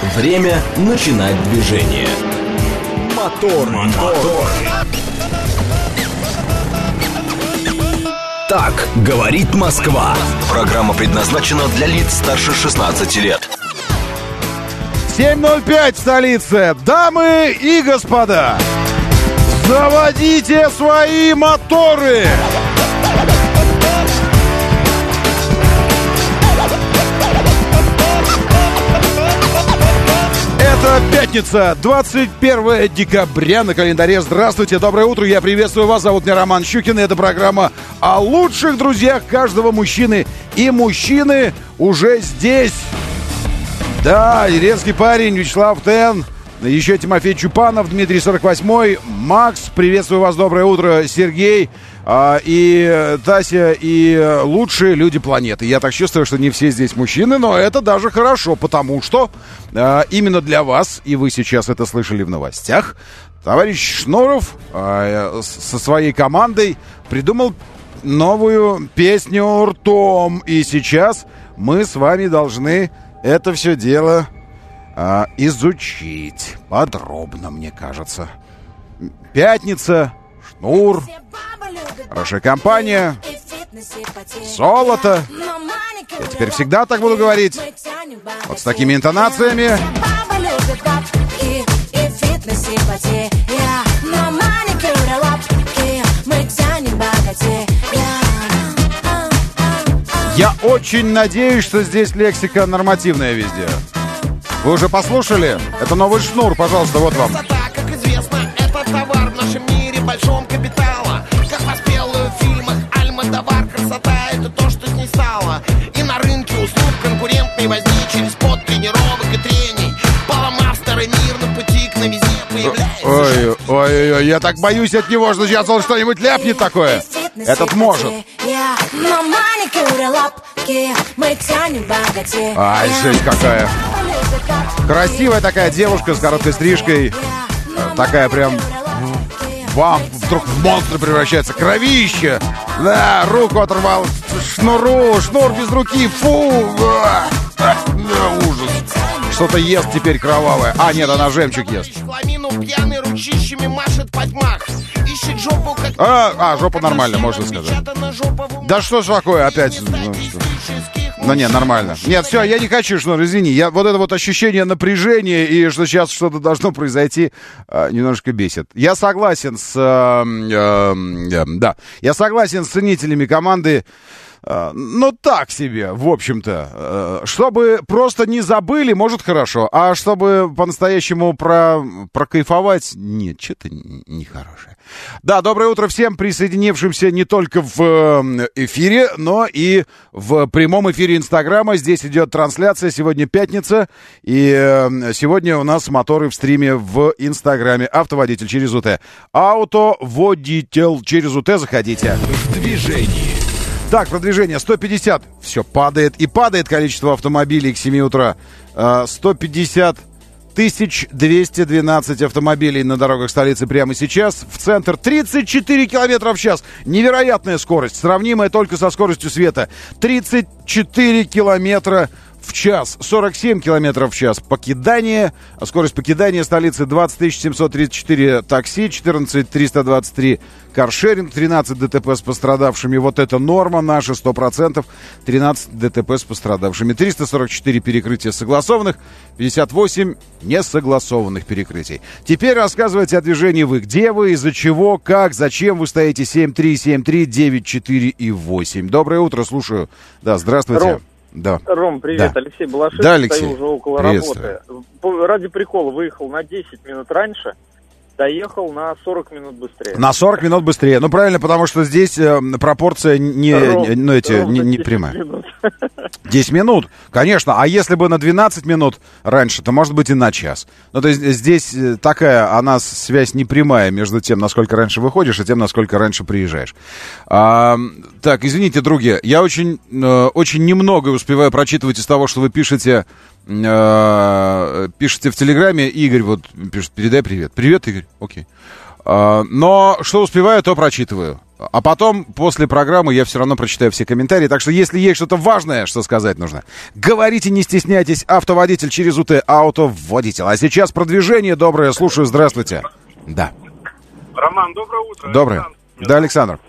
Время начинать движение. Мотор. Так говорит Москва. Программа предназначена для лиц старше 16 лет. 7:05 в столице. Дамы и господа, заводите свои моторы! Это пятница, 21 декабря на календаре. Здравствуйте, доброе утро, я приветствую вас. Зовут меня Роман Щукин, и это программа о лучших друзьях каждого мужчины. И мужчины уже здесь. Да, деревенский парень, Вячеслав Тен, еще Тимофей Чупанов, Дмитрий 48-й, Макс, приветствую вас, доброе утро, Сергей и Тася, и лучшие люди планеты. Я так чувствую, что не все здесь мужчины, но это даже хорошо, потому что именно для вас, и вы сейчас это слышали в новостях, товарищ Шнуров со своей командой придумал новую песню ртом, и сейчас мы с вами должны это все дело изучить подробно, мне кажется. Пятница, Шнур, хорошая компания, золото. Я теперь всегда так буду говорить. Вот с такими интонациями. Я очень надеюсь, что здесь лексика нормативная везде. Вы уже послушали? Это новый Шнур, пожалуйста, вот вам. Красота, как известно, это товар в нашем мире большом капитала. Как воспел в фильмах Альмодовар, красота — это то, что с ней стало. И на рынке услуг конкурент не возник через пот тренировок и трений. Поломав старый мир на пути к новизне появляется... Ой, я так боюсь от него, что сейчас он что-нибудь ляпнет такое. Этот может. Ай, жесть какая. Красивая такая девушка с короткой стрижкой. Такая прям... вдруг в монстра превращается. Кровище. Да, руку оторвал. Шнур без руки. Фу. Ужас. Что-то ест теперь кровавое. А, нет, она жемчуг ест. Пьяный ручищами машет подмах. Ищет жопу, как... жопа нормально, можно сказать. Да что ж такое опять? Ну нет, нормально. Нет, все, я не хочу, Шнур, извини. Вот это вот ощущение напряжения и что сейчас что-то должно произойти, немножко бесит. Я согласен с... я согласен с ценителями команды. Ну, так себе, в общем-то. Чтобы просто не забыли, может, хорошо. А чтобы по-настоящему прокайфовать, нет, что-то нехорошее. Да, доброе утро всем присоединившимся не только в эфире, но и в прямом эфире Инстаграма. Здесь идет трансляция, сегодня пятница, и сегодня у нас моторы в стриме в Инстаграме. Автоводитель через УТ. Автоводитель через УТ, заходите. В движении. Так, продвижение 150. Все, падает и падает количество автомобилей к 7 утра. 150 212 автомобилей на дорогах столицы прямо сейчас. В центр 34 километра в час. Невероятная скорость, сравнимая только со скоростью света. 34 километра в час. 47 километров в час покидание. Скорость покидания столицы 20 734 такси, 14 323 каршеринг, 13 ДТП с пострадавшими. Вот это норма наша, 100%. 13 ДТП с пострадавшими. 344 перекрытия согласованных, 58 несогласованных перекрытий. Теперь рассказывайте о движении вы. Где вы, из-за чего, как, зачем вы стоите? 7373948 и 8. Доброе утро, слушаю. Да, здравствуйте. Да. Ром, привет, да. Алексей Балашов, да, Алексей. стою уже около работы. Ради прикола выехал на 10 минут раньше, доехал на 40 минут быстрее. На 40 минут быстрее. Ну, правильно, потому что здесь пропорция не прямая. 10 минут, конечно. А если бы на 12 минут раньше, то, может быть, и на час. Ну, то есть здесь такая, она связь не прямая между тем, насколько раньше выходишь, и тем, насколько раньше приезжаешь. Так, извините, други, я очень немного успеваю прочитывать из того, что вы пишете в Телеграме. Игорь вот пишет: передай привет. Привет, Игорь. Окей. Но что успеваю, то прочитываю. А потом, после программы, я все равно прочитаю все комментарии. Так что, если есть что-то важное, что сказать нужно, говорите, не стесняйтесь. Автоводитель через УТ Автоводитель. А сейчас продвижение доброе. Слушаю, здравствуйте. Да. Роман, доброе утро. Доброе. Да, Александр.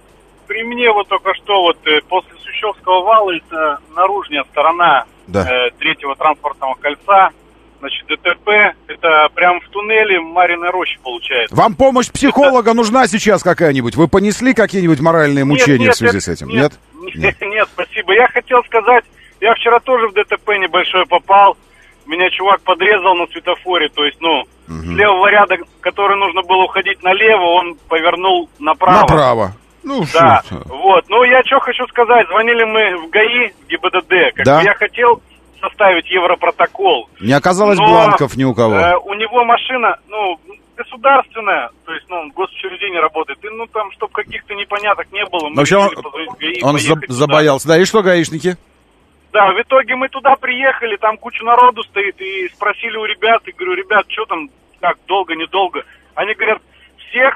При мне вот только что после Сущевского вала, это наружная сторона третьего транспортного кольца. Значит, ДТП, это прям в туннеле Марьиной рощи получается. Вам помощь психолога нужна сейчас какая-нибудь? Вы понесли какие-нибудь моральные мучения в связи с этим? Нет, спасибо. Я хотел сказать, я вчера тоже в ДТП небольшое попал. Меня чувак подрезал на светофоре, то есть, с левого ряда, который нужно было уходить налево, он повернул направо. Направо. Да, вот. Я что хочу сказать, звонили мы в ГАИ, в ГИБДД, я хотел составить европротокол. Не оказалось бланков ни у кого. У него машина, государственная, то есть, госучреждение работает, и, там, чтобы каких-то непоняток не было, мы решили позвонить в ГАИ. Он забоялся. Да, и что гаишники? Да, в итоге мы туда приехали, там куча народу стоит, и спросили у ребят, и говорю, ребят, что там, как, долго, недолго? Они говорят, всех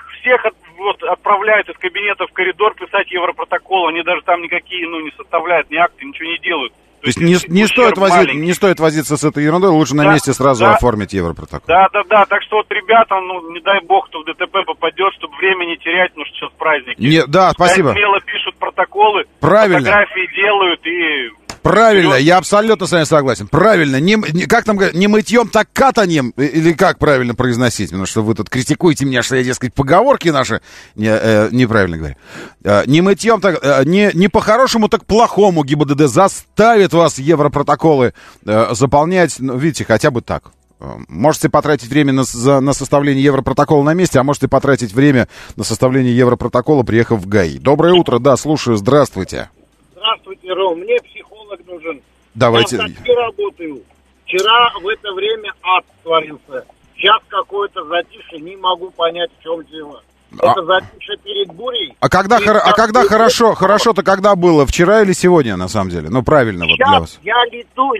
отправляют из кабинета в коридор писать европротокол, они даже там никакие, не составляют ни акты, ничего не делают. То есть не стоит возиться с этой ерундой, лучше на месте сразу оформить европротокол. Да, так что ребята, не дай бог, кто в ДТП попадет, чтобы время не терять, потому что сейчас праздники. Да, спасибо. Смело пишут протоколы, правильно. Фотографии делают и... Правильно, я абсолютно с вами согласен. Правильно, как там говорят, не мытьем, так катаньем, или как правильно произносить? Потому что вы тут критикуете меня, что я, дескать, поговорки наши неправильно говорю. Не мытьем, так не по-хорошему, так плохому ГИБДД заставит вас европротоколы заполнять, видите, хотя бы так. Можете потратить время на составление европротокола на месте, а можете потратить время на составление европротокола, приехав в ГАИ. Доброе утро, да, слушаю, здравствуйте. Здравствуйте, Ром, мне психолог нужен. Давайте. Я в такси работаю. Вчера в это время ад творился. Сейчас какое-то затишье, не могу понять, в чем дело. Это затишье перед бурей. А когда хорошо-то когда было? Вчера или сегодня, на самом деле? Правильно сейчас вот для вас. Я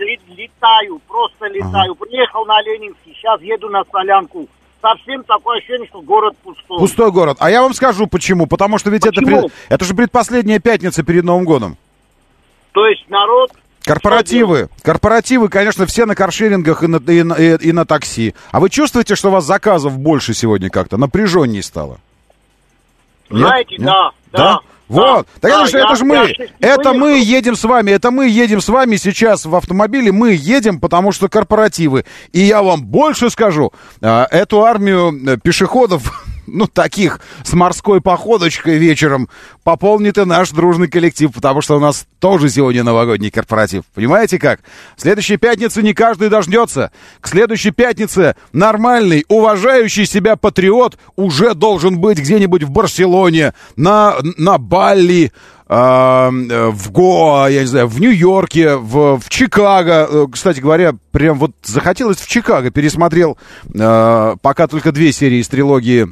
летаю, просто летаю. Приехал на Ленинский, сейчас еду на Солянку. Совсем такое ощущение, что город пустой. Пустой город. А я вам скажу почему. Потому что ведь это же предпоследняя пятница перед Новым годом. То есть народ... Корпоративы, конечно, все на каршерингах и на такси. А вы чувствуете, что у вас заказов больше сегодня как-то? Напряженнее стало? Знаете, Нет? Да. Вот, это же мы. Мы едем с вами сейчас в автомобиле, мы едем, потому что корпоративы. И я вам больше скажу, эту армию пешеходов, таких, с морской походочкой вечером, пополнит и наш дружный коллектив, потому что у нас тоже сегодня новогодний корпоратив. Понимаете как? В следующей пятнице не каждый дождется. К следующей пятнице нормальный, уважающий себя патриот уже должен быть где-нибудь в Барселоне, на Бали, в Гоа, я не знаю, в Нью-Йорке, в Чикаго. Кстати говоря, прям вот захотелось в Чикаго. Пересмотрел пока только 2 серии из трилогии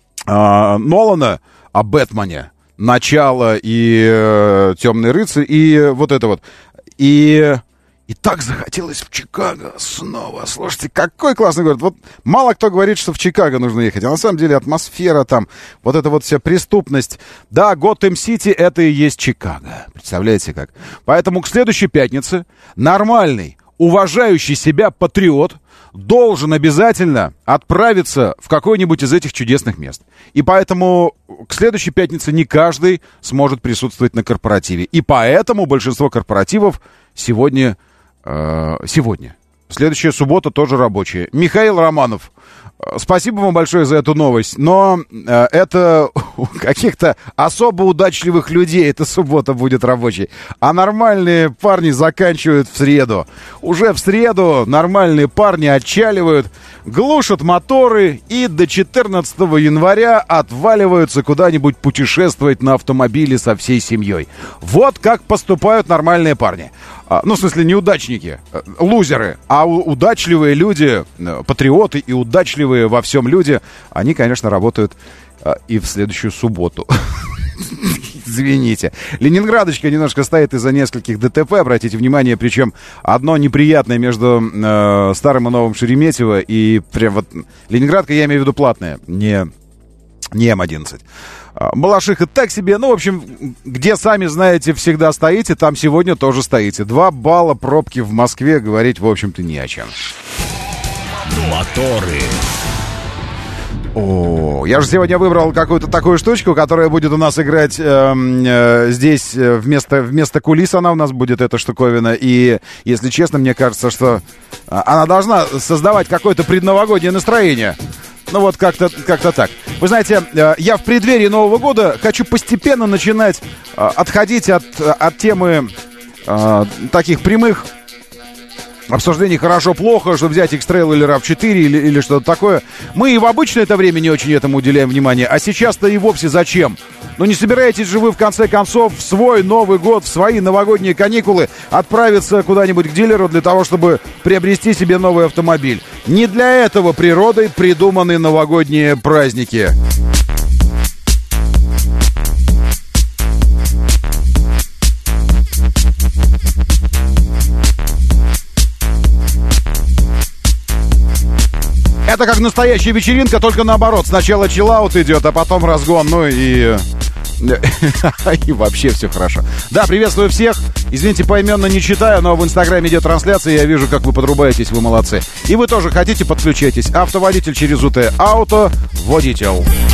Нолана о Бэтмене. «Начало» и «Темный рыцарь», и вот это вот. И так захотелось в Чикаго снова. Слушайте, какой классный город. Вот мало кто говорит, что в Чикаго нужно ехать. А на самом деле атмосфера там, вот эта вот вся преступность. Да, Готэм-Сити — это и есть Чикаго. Представляете как? Поэтому к следующей пятнице нормальный, уважающий себя патриот должен обязательно отправиться в какое-нибудь из этих чудесных мест. И поэтому к следующей пятнице не каждый сможет присутствовать на корпоративе. И поэтому большинство корпоративов сегодня. Следующая суббота тоже рабочая. Михаил Романов, спасибо вам большое за эту новость. Но это у каких-то особо удачливых людей эта суббота будет рабочей. А нормальные парни заканчивают в среду. Уже в среду нормальные парни отчаливают, глушат моторы и до 14 января отваливаются куда-нибудь путешествовать на автомобиле со всей семьей. Вот как поступают нормальные парни. В смысле, неудачники, лузеры, а удачливые люди, патриоты и удачливые во всем люди, они, конечно, работают и в следующую субботу. Извините. Ленинградочка немножко стоит из-за нескольких ДТП, обратите внимание, причем одно неприятное между Старым и Новым Шереметьево, и прям вот Ленинградка, я имею в виду платная, не Не М11. Балашиха так себе. Ну, в общем, где, сами знаете, всегда стоите, там сегодня тоже стоите. 2 балла пробки в Москве, говорить, в общем-то, не о чем. Моторы. О, я же сегодня выбрал какую-то такую штучку, которая будет у нас играть здесь вместо кулис. Она у нас будет, эта штуковина. И, если честно, мне кажется, что она должна создавать какое-то предновогоднее настроение. Ну вот как-то так. Вы знаете, я в преддверии Нового года хочу постепенно начинать отходить от темы таких прямых обсуждений хорошо-плохо, чтобы взять X-Trail или RAV4 или что-то такое. Мы и в обычное это время не очень этому уделяем внимание, а сейчас-то и вовсе зачем? Ну не собираетесь же вы в конце концов в свой Новый год, в свои новогодние каникулы отправиться куда-нибудь к дилеру для того, чтобы приобрести себе новый автомобиль. Не для этого природой придуманы новогодние праздники. Это как настоящая вечеринка, только наоборот. Сначала чиллаут идет, а потом разгон, ну и вообще все хорошо. Да, приветствую всех. Извините, поименно не читаю, но в Инстаграме идет трансляция, я вижу, как вы подрубаетесь, вы молодцы. И вы тоже хотите, подключайтесь. Автоводитель через УТ Ауто, водитель.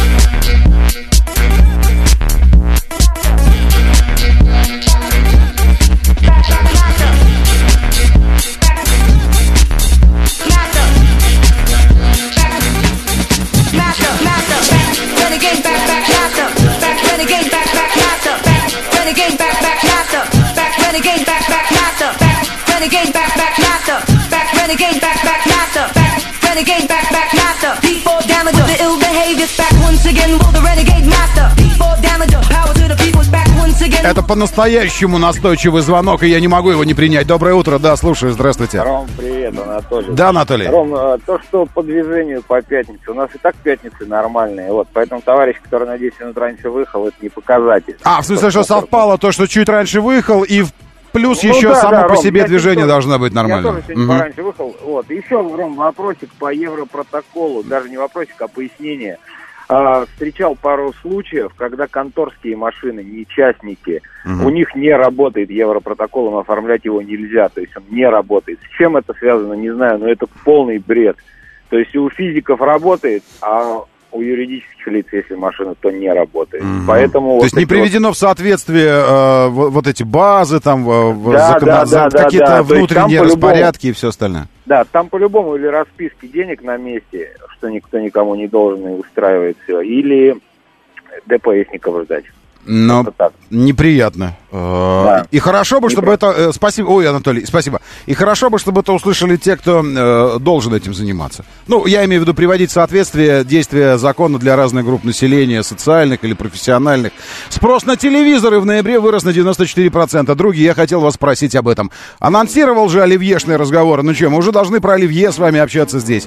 Это по-настоящему настойчивый звонок, и я не могу его не принять. Доброе утро, да, слушаю, здравствуйте. Ром, привет, Анатолий. Да, Анатолий. Ром, то, что по движению по пятнице, у нас и так пятницы нормальные, вот, поэтому товарищ, который на 10 минут раньше выехал, это не показатель. А, в смысле, что совпало то, что чуть раньше выехал, и плюс еще само по себе движение должно быть нормально. Я тоже сегодня пораньше выехал, вот. Еще, Ром, вопросик по Европротоколу, даже не вопросик, а пояснение. Встречал пару случаев, когда конторские машины, не частники, у них не работает Европротоколом, оформлять его нельзя, то есть он не работает. С чем это связано, не знаю, но это полный бред. То есть у физиков работает, а у юридических лиц, если машина, то не работает. Поэтому то вот есть не приведено в соответствие вот эти базы, там какие-то внутренние распорядки и все остальное. Да, там по-любому или расписки денег на месте, что никто никому не должен, и устраивает все, или ДПСников ждать. Но неприятно. Да. И хорошо бы, чтобы это... Спасибо. Ой, Анатолий, спасибо. И хорошо бы, чтобы это услышали те, кто должен этим заниматься. Ну, я имею в виду приводить в соответствие действия закона для разных групп населения, социальных или профессиональных. Спрос на телевизоры в ноябре вырос на 94%. Другие, я хотел вас спросить об этом. Анонсировал же оливьешные разговоры. Ну что, мы уже должны про оливье с вами общаться здесь.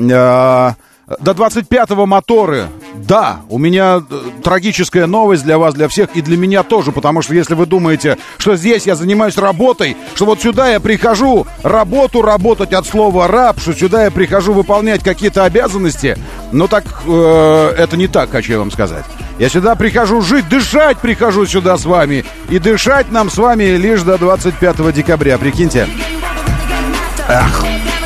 До 25-го моторы. Да, у меня трагическая новость для вас, для всех, и для меня тоже, потому что если вы думаете, что здесь я занимаюсь работой, что вот сюда я прихожу работать от слова раб, что сюда я прихожу выполнять какие-то обязанности, ну так это не так, хочу я вам сказать. Я сюда прихожу жить, дышать прихожу сюда с вами, и дышать нам с вами лишь до 25 декабря, прикиньте. Ах.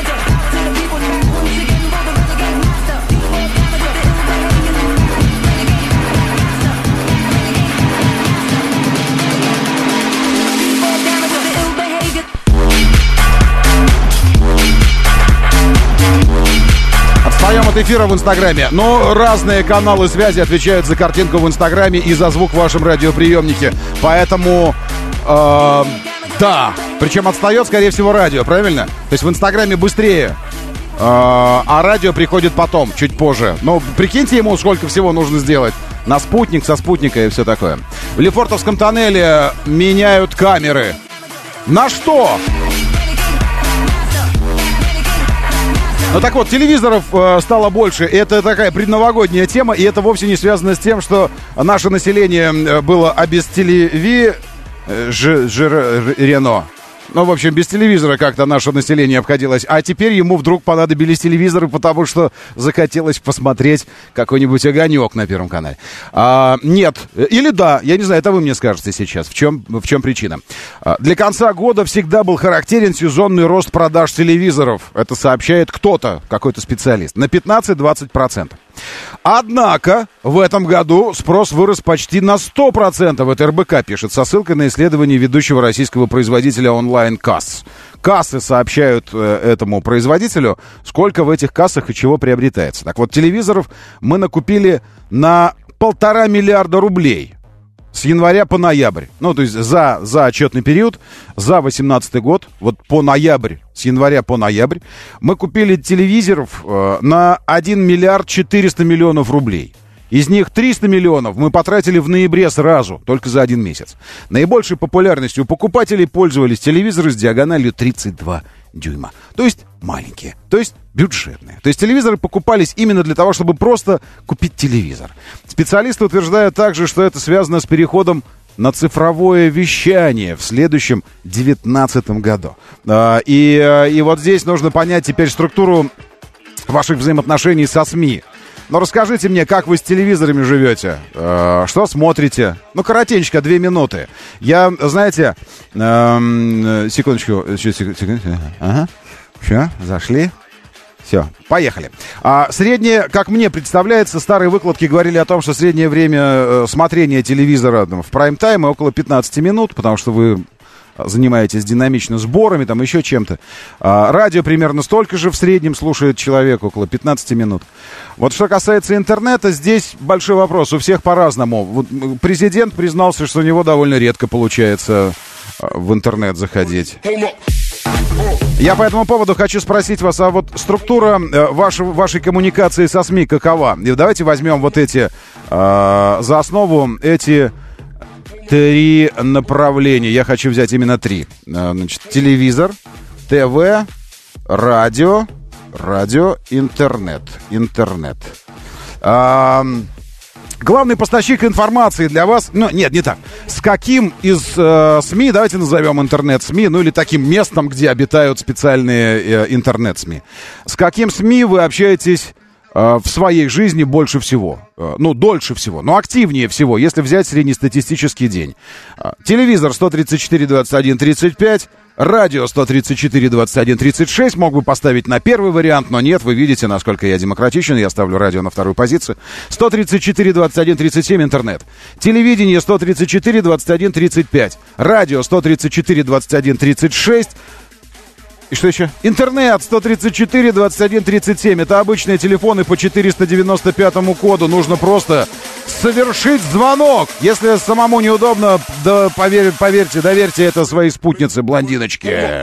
Отстаем от эфира в Инстаграме. Но разные каналы связи отвечают за картинку в Инстаграме и за звук в вашем радиоприемнике. Поэтому, да. Причем отстает, скорее всего, радио, правильно? То есть в Инстаграме быстрее, а радио приходит потом, чуть позже. Но прикиньте ему, сколько всего нужно сделать. На спутник, со спутника и все такое. В Лефортовском тоннеле меняют камеры. На что? Ну так вот, телевизоров стало больше. Это такая предновогодняя тема, и это вовсе не связано с тем, что наше население было обестелевирено. Ну, в общем, без телевизора как-то наше население обходилось. А теперь ему вдруг понадобились телевизоры, потому что захотелось посмотреть какой-нибудь огонек на Первом канале. Нет. Или да, я не знаю, это вы мне скажете сейчас. В чем причина? Для конца года всегда был характерен сезонный рост продаж телевизоров. Это сообщает кто-то, какой-то специалист. На 15-20%. Однако в этом году спрос вырос почти на 100%. Это РБК пишет со ссылкой на исследование ведущего российского производителя онлайн-касс. Кассы сообщают этому производителю, сколько в этих кассах и чего приобретается. Так вот, телевизоров мы накупили на 1,5 миллиарда рублей. С января по ноябрь. Ну, то есть за отчетный период, за 2018 год, вот по ноябрь, с января по ноябрь, мы купили телевизоров на 1 миллиард 400 миллионов рублей. Из них 300 миллионов мы потратили в ноябре сразу, только за один месяц. Наибольшей популярностью у покупателей пользовались телевизоры с диагональю 32 дюйма. То есть маленькие, то есть бюджетные. То есть телевизоры покупались именно для того, чтобы просто купить телевизор. Специалисты утверждают также, что это связано с переходом на цифровое вещание в следующем 2019 году. И вот здесь нужно понять теперь структуру ваших взаимоотношений со СМИ. Но расскажите мне, как вы с телевизорами живете? Что смотрите? Ну, коротенько, 2 минуты. Я, знаете, секундочку. Ага. Все, зашли. Все, поехали. Среднее, как мне представляется, старые выкладки говорили о том, что среднее время смотрения телевизора в прайм-тайме около 15 минут, потому что вы занимаетесь динамично сборами, там еще чем-то. Радио примерно столько же в среднем слушает человек, около 15 минут. Вот что касается интернета, здесь большой вопрос. У всех по-разному. Вот президент признался, что у него довольно редко получается в интернет заходить. Я по этому поводу хочу спросить вас, а вот структура вашей коммуникации со СМИ какова? И давайте возьмем вот эти, за основу эти 3 направления. Я хочу взять именно 3. Значит, телевизор, ТВ, радио, интернет. Главный поставщик информации для вас... Ну, нет, не так. С каким из СМИ, давайте назовем интернет-СМИ, ну или таким местом, где обитают специальные интернет-СМИ. С каким СМИ вы общаетесь в своей жизни больше всего? Ну, дольше всего, но активнее всего, если взять среднестатистический день. Телевизор 134, 21, 35, радио 134, 21, 36. Мог бы поставить на первый вариант, но нет, вы видите, насколько я демократичен, я ставлю радио на вторую позицию. 134, 21, 37, интернет. Телевидение 134, 21, 35. Радио 134, 21, 36. И что еще? Интернет 134, 21, 37. Это обычные телефоны по 495 коду. Нужно просто совершить звонок. Если самому неудобно, да поверьте, доверьте это своей спутнице, блондиночке.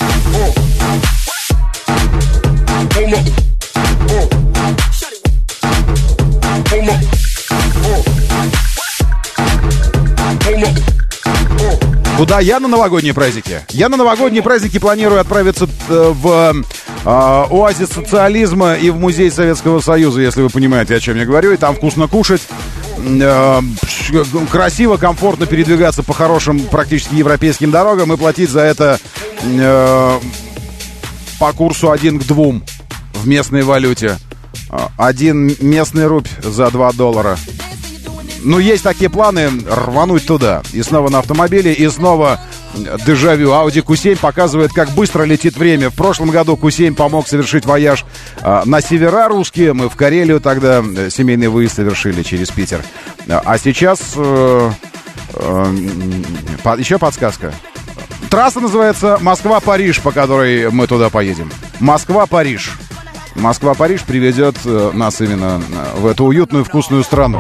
Куда я на новогодние праздники? Я на новогодние праздники планирую отправиться в оазис социализма и в музей Советского Союза, если вы понимаете, о чем я говорю. И там вкусно кушать, красиво, комфортно передвигаться по хорошим, практически европейским дорогам и платить за это по курсу 1 к 2 в местной валюте. 1 местный рубль за $2. Ну, есть такие планы рвануть туда. И снова на автомобиле, и снова дежавю. Audi Q7 показывает, как быстро летит время. В прошлом году Q7 помог совершить вояж на севера русские. Мы в Карелию тогда семейный выезд совершили через Питер. А сейчас еще подсказка. Трасса называется Москва-Париж, по которой мы туда поедем. Москва-Париж. Москва-Париж приведет нас именно в эту уютную, вкусную страну.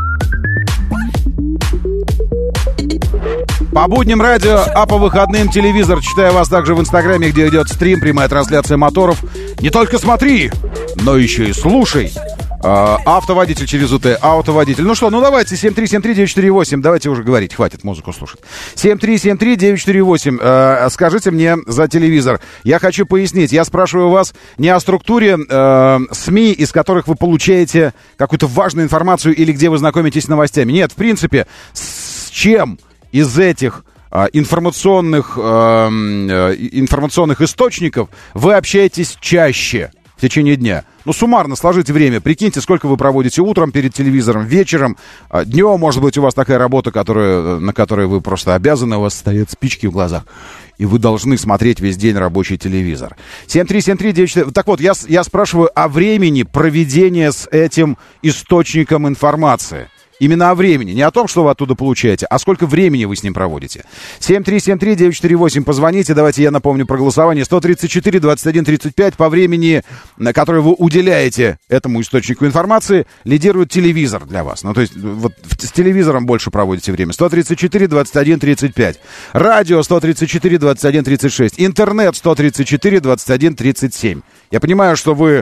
По будням радио, а по выходным телевизор. Читаю вас также в Инстаграме, где идет стрим, прямая трансляция моторов. Не только смотри, но еще и слушай. Автоводитель через УТ, автоводитель. Ну что, ну давайте, 7373948, давайте уже говорить, хватит музыку слушать. 7373948, скажите мне за телевизор. Я хочу пояснить, я спрашиваю вас не о структуре СМИ, из которых вы получаете какую-то важную информацию или где вы знакомитесь с новостями. Нет, в принципе, с чем из этих информационных источников вы общаетесь чаще в течение дня? Ну, суммарно сложите время. Прикиньте, сколько вы проводите утром перед телевизором, вечером, днем, может быть, у вас такая работа, на которой вы просто обязаны, у вас стоят спички в глазах, и вы должны смотреть весь день рабочий телевизор. 7373948. Так вот, я спрашиваю о времени проведения с этим источником информации. Именно о времени, не о том, что вы оттуда получаете, а сколько времени вы с ним проводите. 7373948, позвоните, давайте я напомню про голосование. 134-21-35, по времени, на которое вы уделяете этому источнику информации, лидирует телевизор для вас. Ну, то есть, вот с телевизором больше проводите время. 134-21-35, радио 134-21-36, интернет 134-21-37. Я понимаю, что вы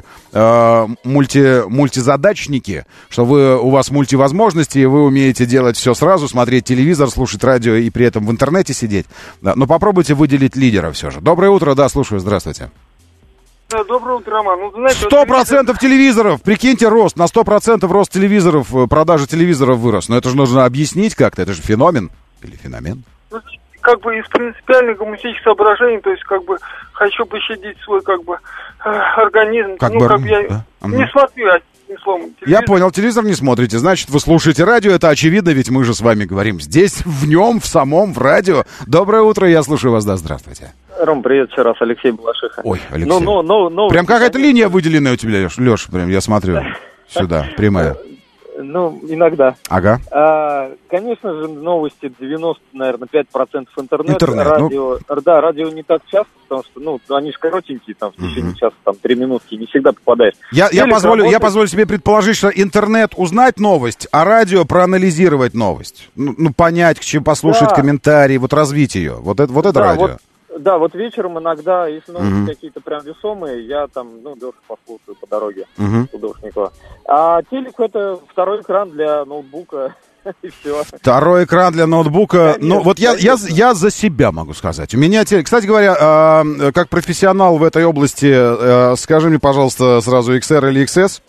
мультизадачники, что у вас мультивозможности, и вы умеете делать все сразу, смотреть телевизор, слушать радио и при этом в интернете сидеть. Да, но попробуйте выделить лидера все же. Доброе утро, да, слушаю, здравствуйте. Да, доброе утро, Роман. Ну, знаете, 100% телевизоров, прикиньте, рост, на 100% рост телевизоров, продажи телевизоров вырос. Но это же нужно объяснить как-то, это же феномен или феномен. Ну, как бы из принципиальных гуманистических соображений, то есть как бы хочу пощадить свой как бы организм. Как ну, бы, как бы я да? не смотрю, одним словом, телевизор. Я понял, телевизор не смотрите, значит, вы слушаете радио, это очевидно, ведь мы же с вами говорим здесь, в нем, в самом, в радио. Доброе утро, я слушаю вас, да, здравствуйте. Ром, привет еще раз, Алексей Балашиха. Ой, Алексей. Ну, прям какая-то линия выделенная у тебя, Леш, прям я смотрю сюда, прямая. Ну, иногда. Ага. Конечно же, новости 90, наверное, 5% интернет. Радио, да, радио не так часто, потому что, ну, они же коротенькие, там, в течение часа, там, 3 минутки, не всегда попадаешь. Я позволю себе предположить, что интернет узнать новость, а радио проанализировать новость. Ну понять, к чему послушать комментарии, вот развить ее. Вот это радио. Да, вот вечером иногда, если новости какие-то прям весомые, я там, легко послушаю по дороге Художникова. А телек — это второй экран для ноутбука, и все. Второй экран для ноутбука. Конечно, ну, вот я за себя могу сказать. У меня телек... Кстати говоря, как профессионал в этой области, скажи мне, пожалуйста, сразу XR или XS?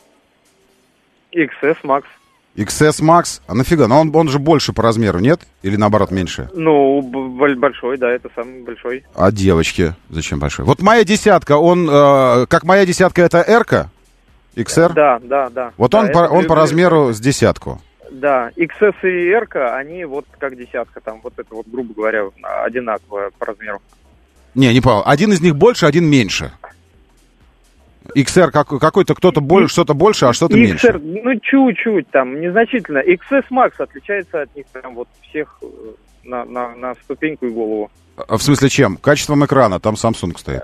XS Max. XS Max? А нафига? Но он же больше по размеру, нет? Или наоборот меньше? Ну, большой, да, это самый большой. А девочки? Зачем большой? Вот моя десятка, как моя десятка, это R-ка? XR? Да. Вот да, он по размеру с десятку. Да, XS и R-ка, они вот как десятка, там, вот это вот, грубо говоря, одинаково по размеру. Не понял. Один из них больше, один меньше. XR какой-то кто-то больше, что-то больше, а что-то меньше. XR, ну, чуть-чуть там, незначительно. XS Max отличается от них прям вот всех на ступеньку и голову. В смысле чем? Качеством экрана, там Samsung стоит.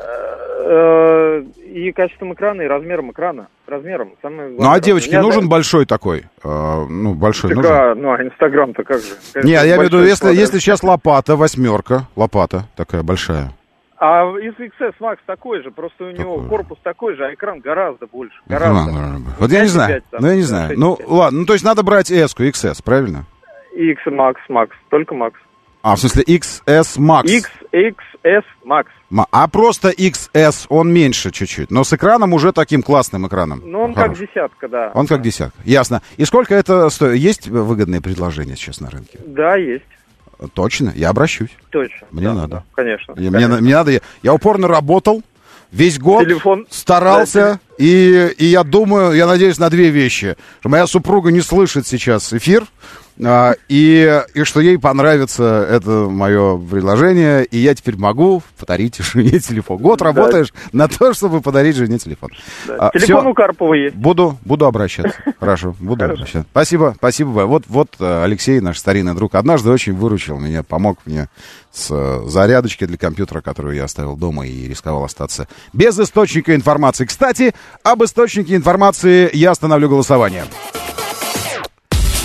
И качеством экрана, и размером экрана. Размером. Ну, а девочке нужен большой такой? Большой так, нужен? Ну, а Инстаграм-то как же? Не, я имею в виду, если сейчас лопата, 8, лопата такая большая. А из XS Max такой же, просто у него корпус такой же, а экран гораздо больше. Гораздо. Вот я не знаю. Ну, ладно, то есть надо брать S-ку, XS, правильно? X Max, только Max. А, в смысле XS Max? XS Max. А просто XS, он меньше чуть-чуть, но с экраном уже таким классным экраном. Ну, он хороший. Как десятка, да. Он как десятка, ясно. И сколько это стоит? Есть выгодные предложения сейчас на рынке? Да, есть. Точно, я обращусь. Точно. Мне надо. Да, конечно. Мне надо. Я упорно работал весь год, старался, да, и я думаю, я надеюсь на 2 вещи. Что моя супруга не слышит сейчас эфир, и что ей понравится это мое предложение, и я теперь могу подарить жене телефон. Год работаешь на то, чтобы подарить жене телефон. Да. Телефон у Карпова есть. Буду обращаться. Хорошо, буду обращаться. Спасибо. Вот Алексей, наш старинный друг, однажды очень выручил меня, помог мне с зарядочкой для компьютера, которую я оставил дома и рисковал остаться без источника информации. Кстати, об источнике информации я остановлю голосование.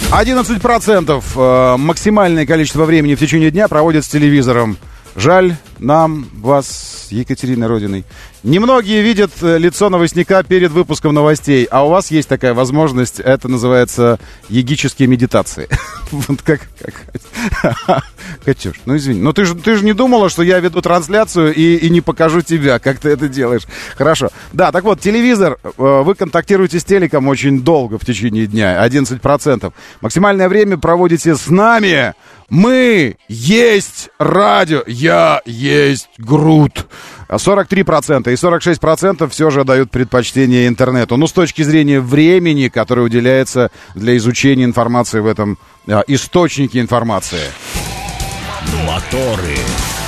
11% максимальное количество времени в течение дня проводят с телевизором. Жаль, нам, вас, Екатериной Родиной. Немногие видят лицо новостника перед выпуском новостей, а у вас есть такая возможность. Это называется йогические медитации. Вот как... Катюш, ну извини. Но ты же не думала, что я веду трансляцию и не покажу тебя, как ты это делаешь. Хорошо. Да, так вот, телевизор. Вы контактируете с телеком очень долго в течение дня. 11%. Максимальное время проводите с нами. Мы есть радио. Я есть Грут. 43% и 46% все же дают предпочтение интернету. Ну, с точки зрения времени, которое уделяется для изучения информации в этом источнике информации. Моторы.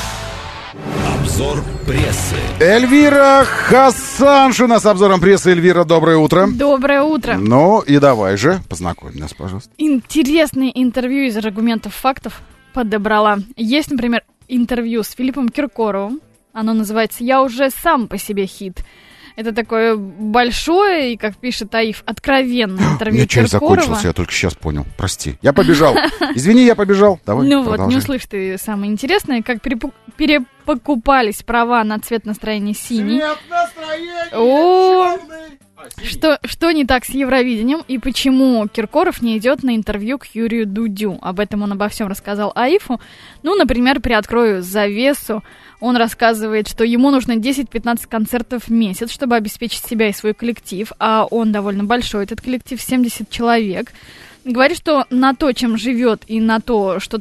Обзор прессы. Эльвира Хасаншина с обзором прессы. Эльвира, доброе утро. Доброе утро. Ну и давай же, познакомь нас, пожалуйста. Интересные интервью из аргументов, фактов подобрала. Есть, например, интервью с Филиппом Киркоровым. Оно называется «Я уже сам по себе хит». Это такое большое и, как пишет Аиф, откровенное интервью Киркорова. Чай закончился, я только сейчас понял. Прости. Я побежал. Извини, я побежал. Давай, ну продолжай. Вот, не услышь ты самое интересное. Как перепокупались права на цвет настроения синий. Цвет настроения черный. Что не так с Евровидением и почему Киркоров не идет на интервью к Юрию Дудю? Об этом он обо всем рассказал Аифу. Ну, например, приоткрою завесу. Он рассказывает, что ему нужно 10-15 концертов в месяц, чтобы обеспечить себя и свой коллектив, а он довольно большой, этот коллектив, 70 человек. Говорит, что на то, чем живет, и на то, что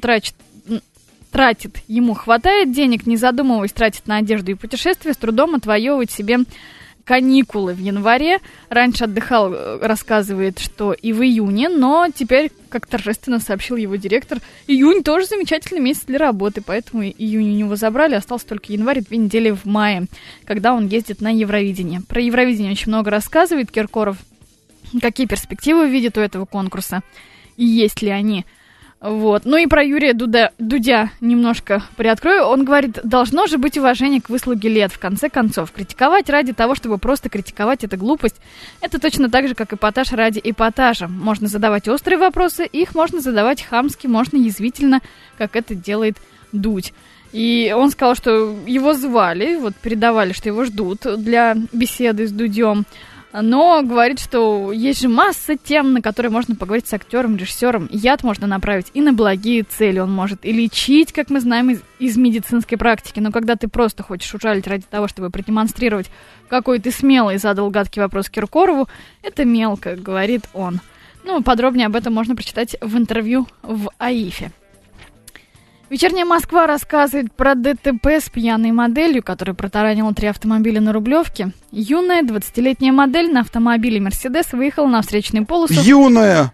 тратит, ему хватает денег, не задумываясь, тратит на одежду и путешествия, с трудом отвоевывать себе каникулы в январе. Раньше отдыхал, рассказывает, что и в июне, но теперь, как торжественно сообщил его директор, июнь тоже замечательный месяц для работы, поэтому июнь у него забрали, остался только январь и 2 недели в мае, когда он ездит на Евровидение. Про Евровидение очень много рассказывает Киркоров, какие перспективы видит у этого конкурса и есть ли они. Вот. Ну и про Юрия Дудя немножко приоткрою. Он говорит, должно же быть уважение к выслуге лет. В конце концов, критиковать ради того, чтобы просто критиковать, это глупость. Это точно так же, как эпатаж ради эпатажа. Можно задавать острые вопросы, их можно задавать хамски, можно язвительно, как это делает Дудь. И он сказал, что его звали, вот передавали, что его ждут для беседы с Дудем. Но говорит, что есть же масса тем, на которые можно поговорить с актером, режиссером. Яд можно направить и на благие цели. Он может и лечить, как мы знаем из медицинской практики. Но когда ты просто хочешь ужалить ради того, чтобы продемонстрировать, какой ты смелый, задал гадкий вопрос Киркорову, это мелко, говорит он. Ну, подробнее об этом можно прочитать в интервью в Аифе. «Вечерняя Москва» рассказывает про ДТП с пьяной моделью, которая протаранила 3 автомобиля на Рублевке. Юная 20-летняя модель на автомобиле «Мерседес» выехала на встречную полосу. Юная!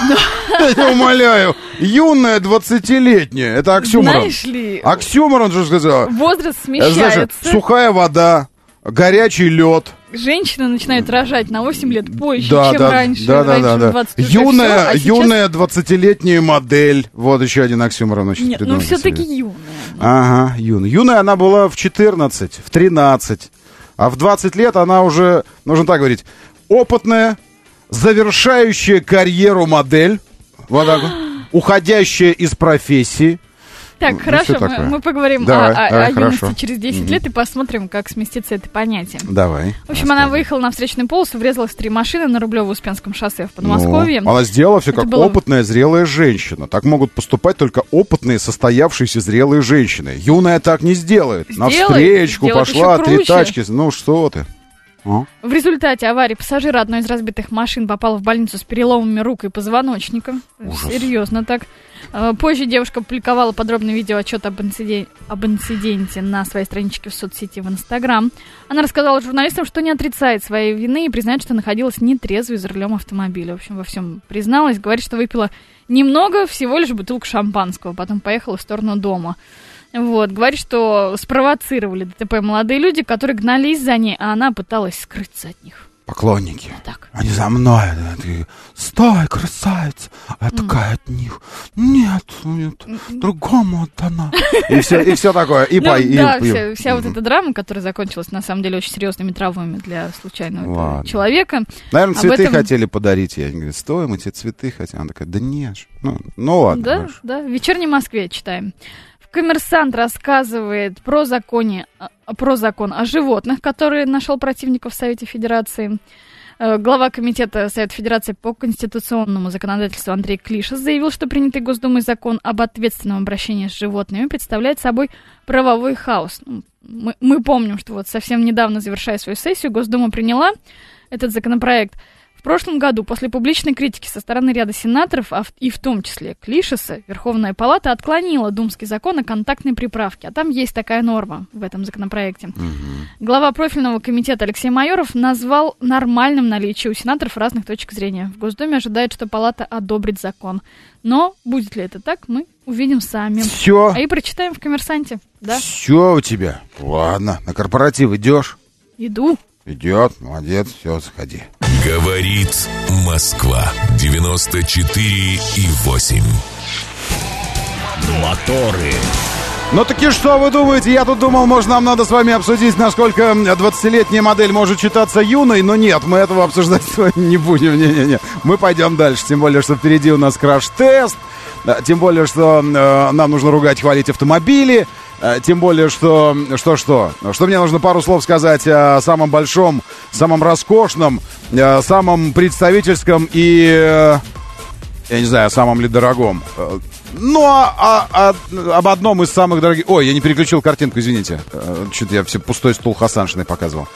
Я умоляю! Юная 20-летняя! Это оксюморон. Знаешь ли... Оксюморон же сказал. Возраст смещается. Сухая вода, горячий лед. Женщины начинают рожать на 8 лет позже, чем раньше. Да. Юная 20-летняя модель. Вот еще один оксюморон. Нет, ну все-таки юная. Ага, юная. Юная она была в 14, в 13. А в 20 лет она уже, нужно так говорить, опытная, завершающая карьеру модель. Вот так вот. Уходящая из профессии. Так, хорошо, мы поговорим о юности через 10 лет и посмотрим, как сместится это понятие. Давай. В общем, она выехала на встречную полосу, врезалась в 3 машины на Рублево-Успенском шоссе в Подмосковье. Она сделала все как опытная, зрелая женщина. Так могут поступать только опытные, состоявшиеся, зрелые женщины. Юная так не сделает. На встречку пошла, 3 тачки. Ну что ты. В результате аварии пассажир одной из разбитых машин попал в больницу с переломами рук и позвоночника. Ужас. Серьезно так. Позже девушка публиковала подробный видеоотчет об инциденте на своей страничке в соцсети в Инстаграм. Она рассказала журналистам, что не отрицает своей вины и признает, что находилась нетрезвой за рулем автомобиля. В общем, во всем призналась. Говорит, что выпила немного, всего лишь бутылку шампанского. Потом поехала в сторону дома. Вот, говорит, что спровоцировали ДТП молодые люди, которые гнались за ней, а она пыталась скрыться от них. Поклонники. Так. Они за мной. Стой, красавица. А я такая от них. Нет, другому отдана. И все такое. Вся вот эта драма, которая закончилась, на самом деле, очень серьезными травмами для случайного человека. Наверное, цветы хотели подарить. Я говорю, стой, мы тебе цветы хотим. Она такая, да нет. Ну ладно. Да, в «Вечерней Москве» читаем. В Коммерсант рассказывает про закон о животных, который нашел противников в Совете Федерации. Глава комитета Совета Федерации по конституционному законодательству Андрей Клишес заявил, что принятый Госдумой закон об ответственном обращении с животными представляет собой правовой хаос. Мы помним, что вот совсем недавно, завершая свою сессию, Госдума приняла этот законопроект. В прошлом году, после публичной критики со стороны ряда сенаторов, и в том числе Клишеса, Верховная Палата отклонила думский закон о контактной приправке. А там есть такая норма в этом законопроекте. Глава профильного комитета Алексей Майоров назвал нормальным наличие у сенаторов разных точек зрения. В Госдуме ожидает, что Палата одобрит закон. Но будет ли это так, мы увидим сами. Все. А и прочитаем в «Коммерсанте». Да? Все у тебя. Ладно, на корпоратив идешь? Иду. Идет, молодец, все, заходи. Говорит Москва 94,8. Моторы. Ну таки что вы думаете? Я тут думал, может, нам надо с вами обсудить, насколько 20-летняя модель может считаться юной, но нет, мы этого обсуждать с вами не будем. Не-не-не. Мы пойдем дальше, тем более, что впереди у нас краш-тест, тем более, что нам нужно ругать, хвалить автомобили. Тем более, что мне нужно пару слов сказать о самом большом, самом роскошном, самом представительском и, я не знаю, самом ли дорогом. Ну, об одном из самых дорогих... Ой, я не переключил картинку, извините. Что-то я все пустой стул Хасаншиной показывал.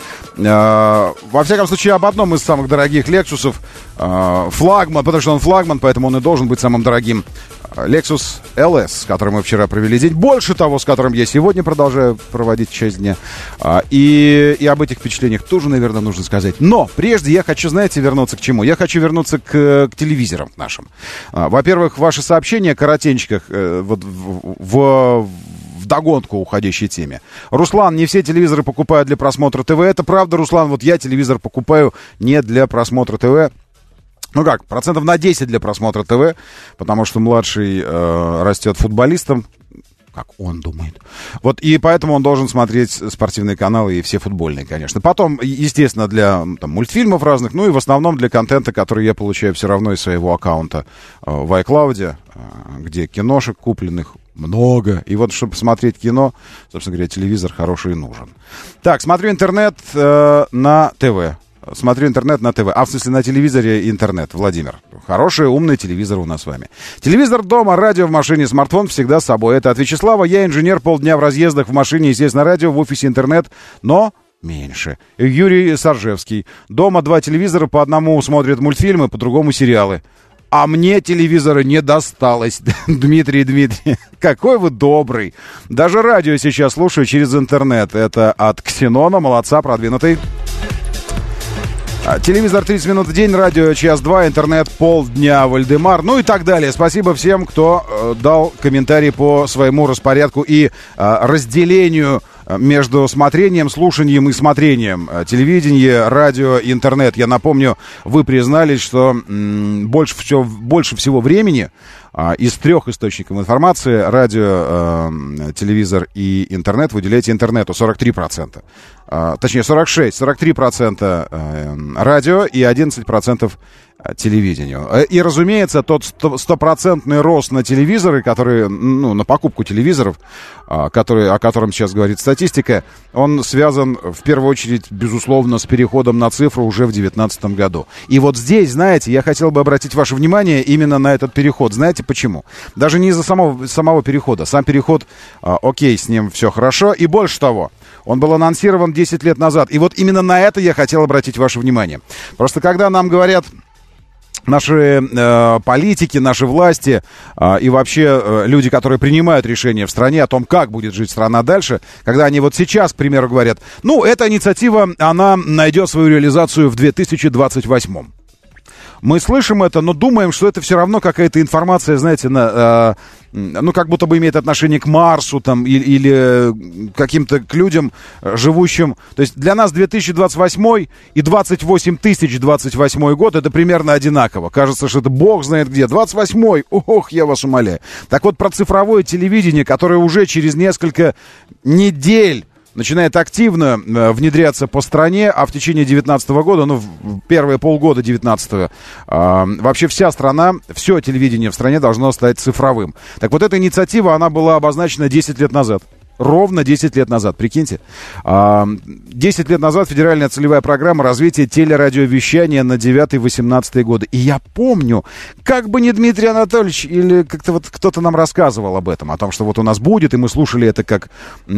Во всяком случае, об одном из самых дорогих Лексусов. Флагман, потому что он флагман, поэтому он и должен быть самым дорогим. Lexus LS, с которым мы вчера провели день. Больше того, с которым я сегодня продолжаю проводить часть дня. И об этих впечатлениях тоже, наверное, нужно сказать. Но прежде я хочу, знаете, вернуться к чему? Я хочу вернуться к телевизорам нашим. Во-первых, ваши сообщения о коротенчиках вот в догонку уходящей теме. Руслан, не все телевизоры покупают для просмотра ТВ. Это правда, Руслан. Вот я телевизор покупаю не для просмотра ТВ. Ну как, 10% для просмотра ТВ, потому что младший растет футболистом, как он думает. Вот, и поэтому он должен смотреть спортивные каналы и все футбольные, конечно. Потом, естественно, для там, мультфильмов разных, ну и в основном для контента, который я получаю все равно из своего аккаунта в iCloud, где киношек купленных много. И вот, чтобы смотреть кино, собственно говоря, телевизор хороший и нужен. Так, смотрю интернет на ТВ. Смотрю интернет на ТВ. А в смысле на телевизоре и интернет, Владимир. Хороший, умный телевизор у нас с вами. Телевизор дома, радио в машине, смартфон всегда с собой. Это от Вячеслава. Я инженер, полдня в разъездах, в машине, естественно, радио, в офисе интернет, но меньше. Юрий Саржевский. Дома 2 телевизора, по одному смотрят мультфильмы, по другому сериалы. А мне телевизора не досталось. Дмитрий, какой вы добрый. Даже радио сейчас слушаю через интернет. Это от Ксенона, молодца, продвинутый. Телевизор 30 минут в день, радио час-два, интернет полдня, Вальдемар, ну и так далее. Спасибо всем, кто дал комментарий по своему распорядку и разделению между смотрением, слушанием и смотрением. Телевидение, радио, интернет. Я напомню, вы признались, что больше всего времени из 3 источников информации, радио, телевизор и интернет, выделяете интернету 43%. Точнее, 43% радио и 11% телевидению. И, разумеется, тот 100% рост на телевизоры, которые, ну, на покупку телевизоров, о котором сейчас говорит статистика, он связан, в первую очередь, безусловно, с переходом на цифру уже в 2019 году. И вот здесь, знаете, я хотел бы обратить ваше внимание именно на этот переход. Знаете почему? Даже не из-за самого перехода. Сам переход, окей, с ним все хорошо. И больше того, он был анонсирован 10 лет назад. И вот именно на это я хотел обратить ваше внимание. Просто когда нам говорят наши политики, наши власти и вообще люди, которые принимают решения в стране о том, как будет жить страна дальше, когда они вот сейчас, к примеру, говорят, ну, эта инициатива, она найдет свою реализацию в 2028. Мы слышим это, но думаем, что это все равно какая-то информация, знаете, ну, как будто бы имеет отношение к Марсу там, или каким-то к людям, живущим. То есть для нас 2028 и 28 028 год это примерно одинаково. Кажется, что это бог знает где. 28-й, ох, я вас умоляю. Так вот, про цифровое телевидение, которое уже через несколько недель начинает активно внедряться по стране, а в течение 2019 года, ну, в первые полгода 2019, вообще вся страна, все телевидение в стране должно стать цифровым. Так вот, эта инициатива, она была обозначена 10 лет назад. Ровно 10 лет назад, прикиньте. 10 лет назад федеральная целевая программа развития телерадиовещания на 9-18 годы. И я помню, как бы не Дмитрий Анатольевич или как-то вот кто-то нам рассказывал об этом, о том, что вот у нас будет, и мы слушали это как...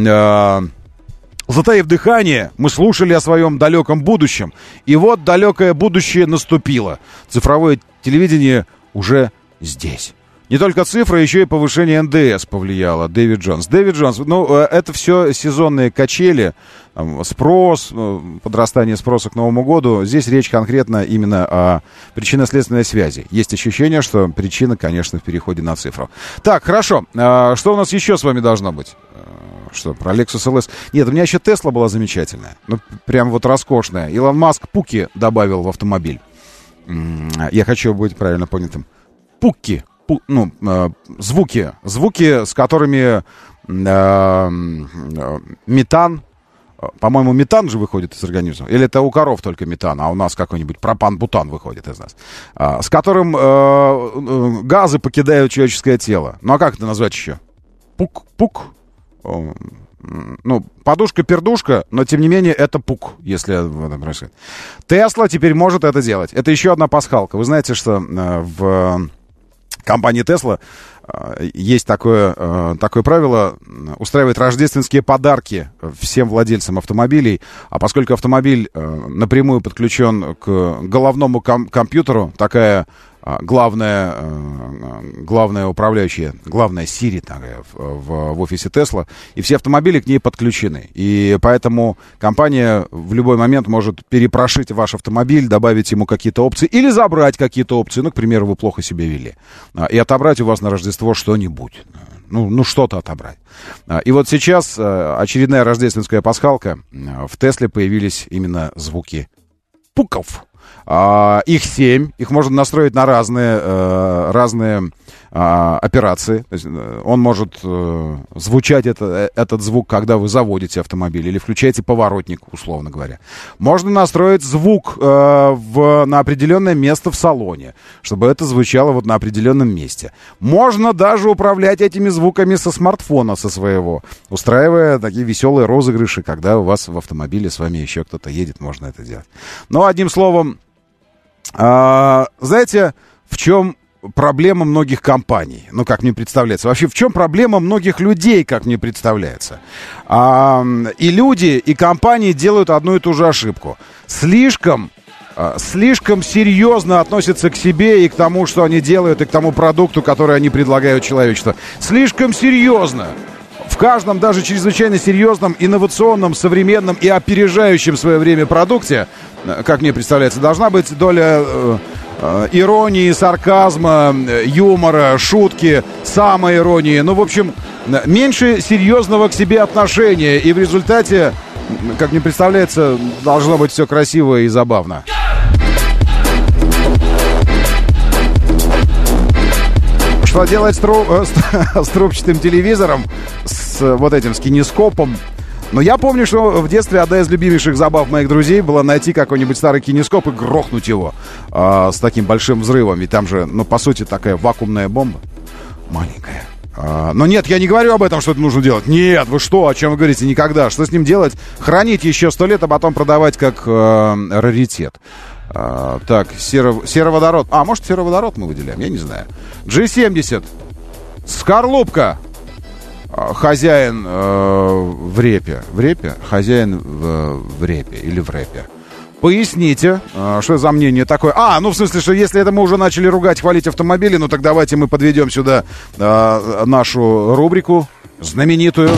затаив дыхание, мы слушали о своем далеком будущем. И вот далекое будущее наступило. Цифровое телевидение уже здесь. Не только цифры, еще и повышение НДС повлияло. Дэвид Джонс, ну, это все сезонные качели, спрос, подрастание спроса к Новому году. Здесь речь конкретно именно о причинно-следственной связи. Есть ощущение, что причина, конечно, в переходе на цифру. Так, хорошо. Что у нас еще с вами должно быть? Что, про Lexus LS? Нет, у меня еще Tesla была замечательная. Ну, прям вот роскошная. Илон Маск пуки добавил в автомобиль. Я хочу быть правильно понятым. Пуки. Ну, звуки, с которыми метан, по-моему, метан же выходит из организма, или это у коров только метан, а у нас какой-нибудь пропан-бутан выходит из нас, с которым газы покидают человеческое тело. Ну, а как это назвать еще? Пук. Ну, подушка-пердушка, но, тем не менее, это пук, если это происходит. Тесла теперь может это делать. Это еще одна пасхалка. Вы знаете, что в... компании Tesla есть такое правило устраивать рождественские подарки всем владельцам автомобилей. А поскольку автомобиль напрямую подключен к головному компьютеру, такая главная управляющая, главная Siri такая в офисе Tesla, и все автомобили к ней подключены. И поэтому компания в любой момент может перепрошить ваш автомобиль, добавить ему какие-то опции или забрать какие-то опции. Ну, к примеру, вы плохо себя вели. И отобрать у вас на Рождество что-нибудь. Ну, что-то отобрать. И вот сейчас очередная рождественская пасхалка. В Тесле появились именно звуки пуков. Их 7, их можно настроить на разные операции. То есть он может звучать, этот звук, когда вы заводите автомобиль или включаете поворотник, условно говоря. Можно настроить звук на определенное место в салоне, чтобы это звучало вот на определенном месте. Можно даже управлять этими звуками со смартфона, со своего, устраивая такие веселые розыгрыши, когда у вас в автомобиле с вами еще кто-то едет, можно это делать. Но, одним словом, знаете, в чем проблема многих компаний? Ну, как мне представляется. Вообще, в чем проблема многих людей, как мне представляется? И люди, и компании делают одну и ту же ошибку. Слишком серьезно относятся к себе и к тому, что они делают, и к тому продукту, который они предлагают человечеству. Слишком серьезно. В каждом, даже чрезвычайно серьезном, инновационном, современном и опережающем свое время продукте, как мне представляется, должна быть доля иронии, сарказма, юмора, шутки, самоиронии. Ну, в общем, меньше серьезного к себе отношения. И в результате, как мне представляется, должно быть все красиво и забавно. Что делать с трубчатым телевизором, с вот этим, с кинескопом? Но я помню, что в детстве одна из любимейших забав моих друзей была найти какой-нибудь старый кинескоп и грохнуть его с таким большим взрывом. Ведь там же, ну, по сути, такая вакуумная бомба маленькая. Но нет, я не говорю об этом, что это нужно делать. Нет, вы что, о чем вы говорите? Никогда. Что с ним делать? Хранить еще 100 лет, а потом продавать как раритет. Так, сероводород. Может, сероводород мы выделяем? Я не знаю. G70. Скорлупка. Хозяин в репе. В репе? Хозяин в репе или в рэпе. Поясните, что за мнение такое? Ну в смысле, что если это мы уже начали ругать, хвалить автомобили, ну так давайте мы подведем сюда нашу рубрику знаменитую.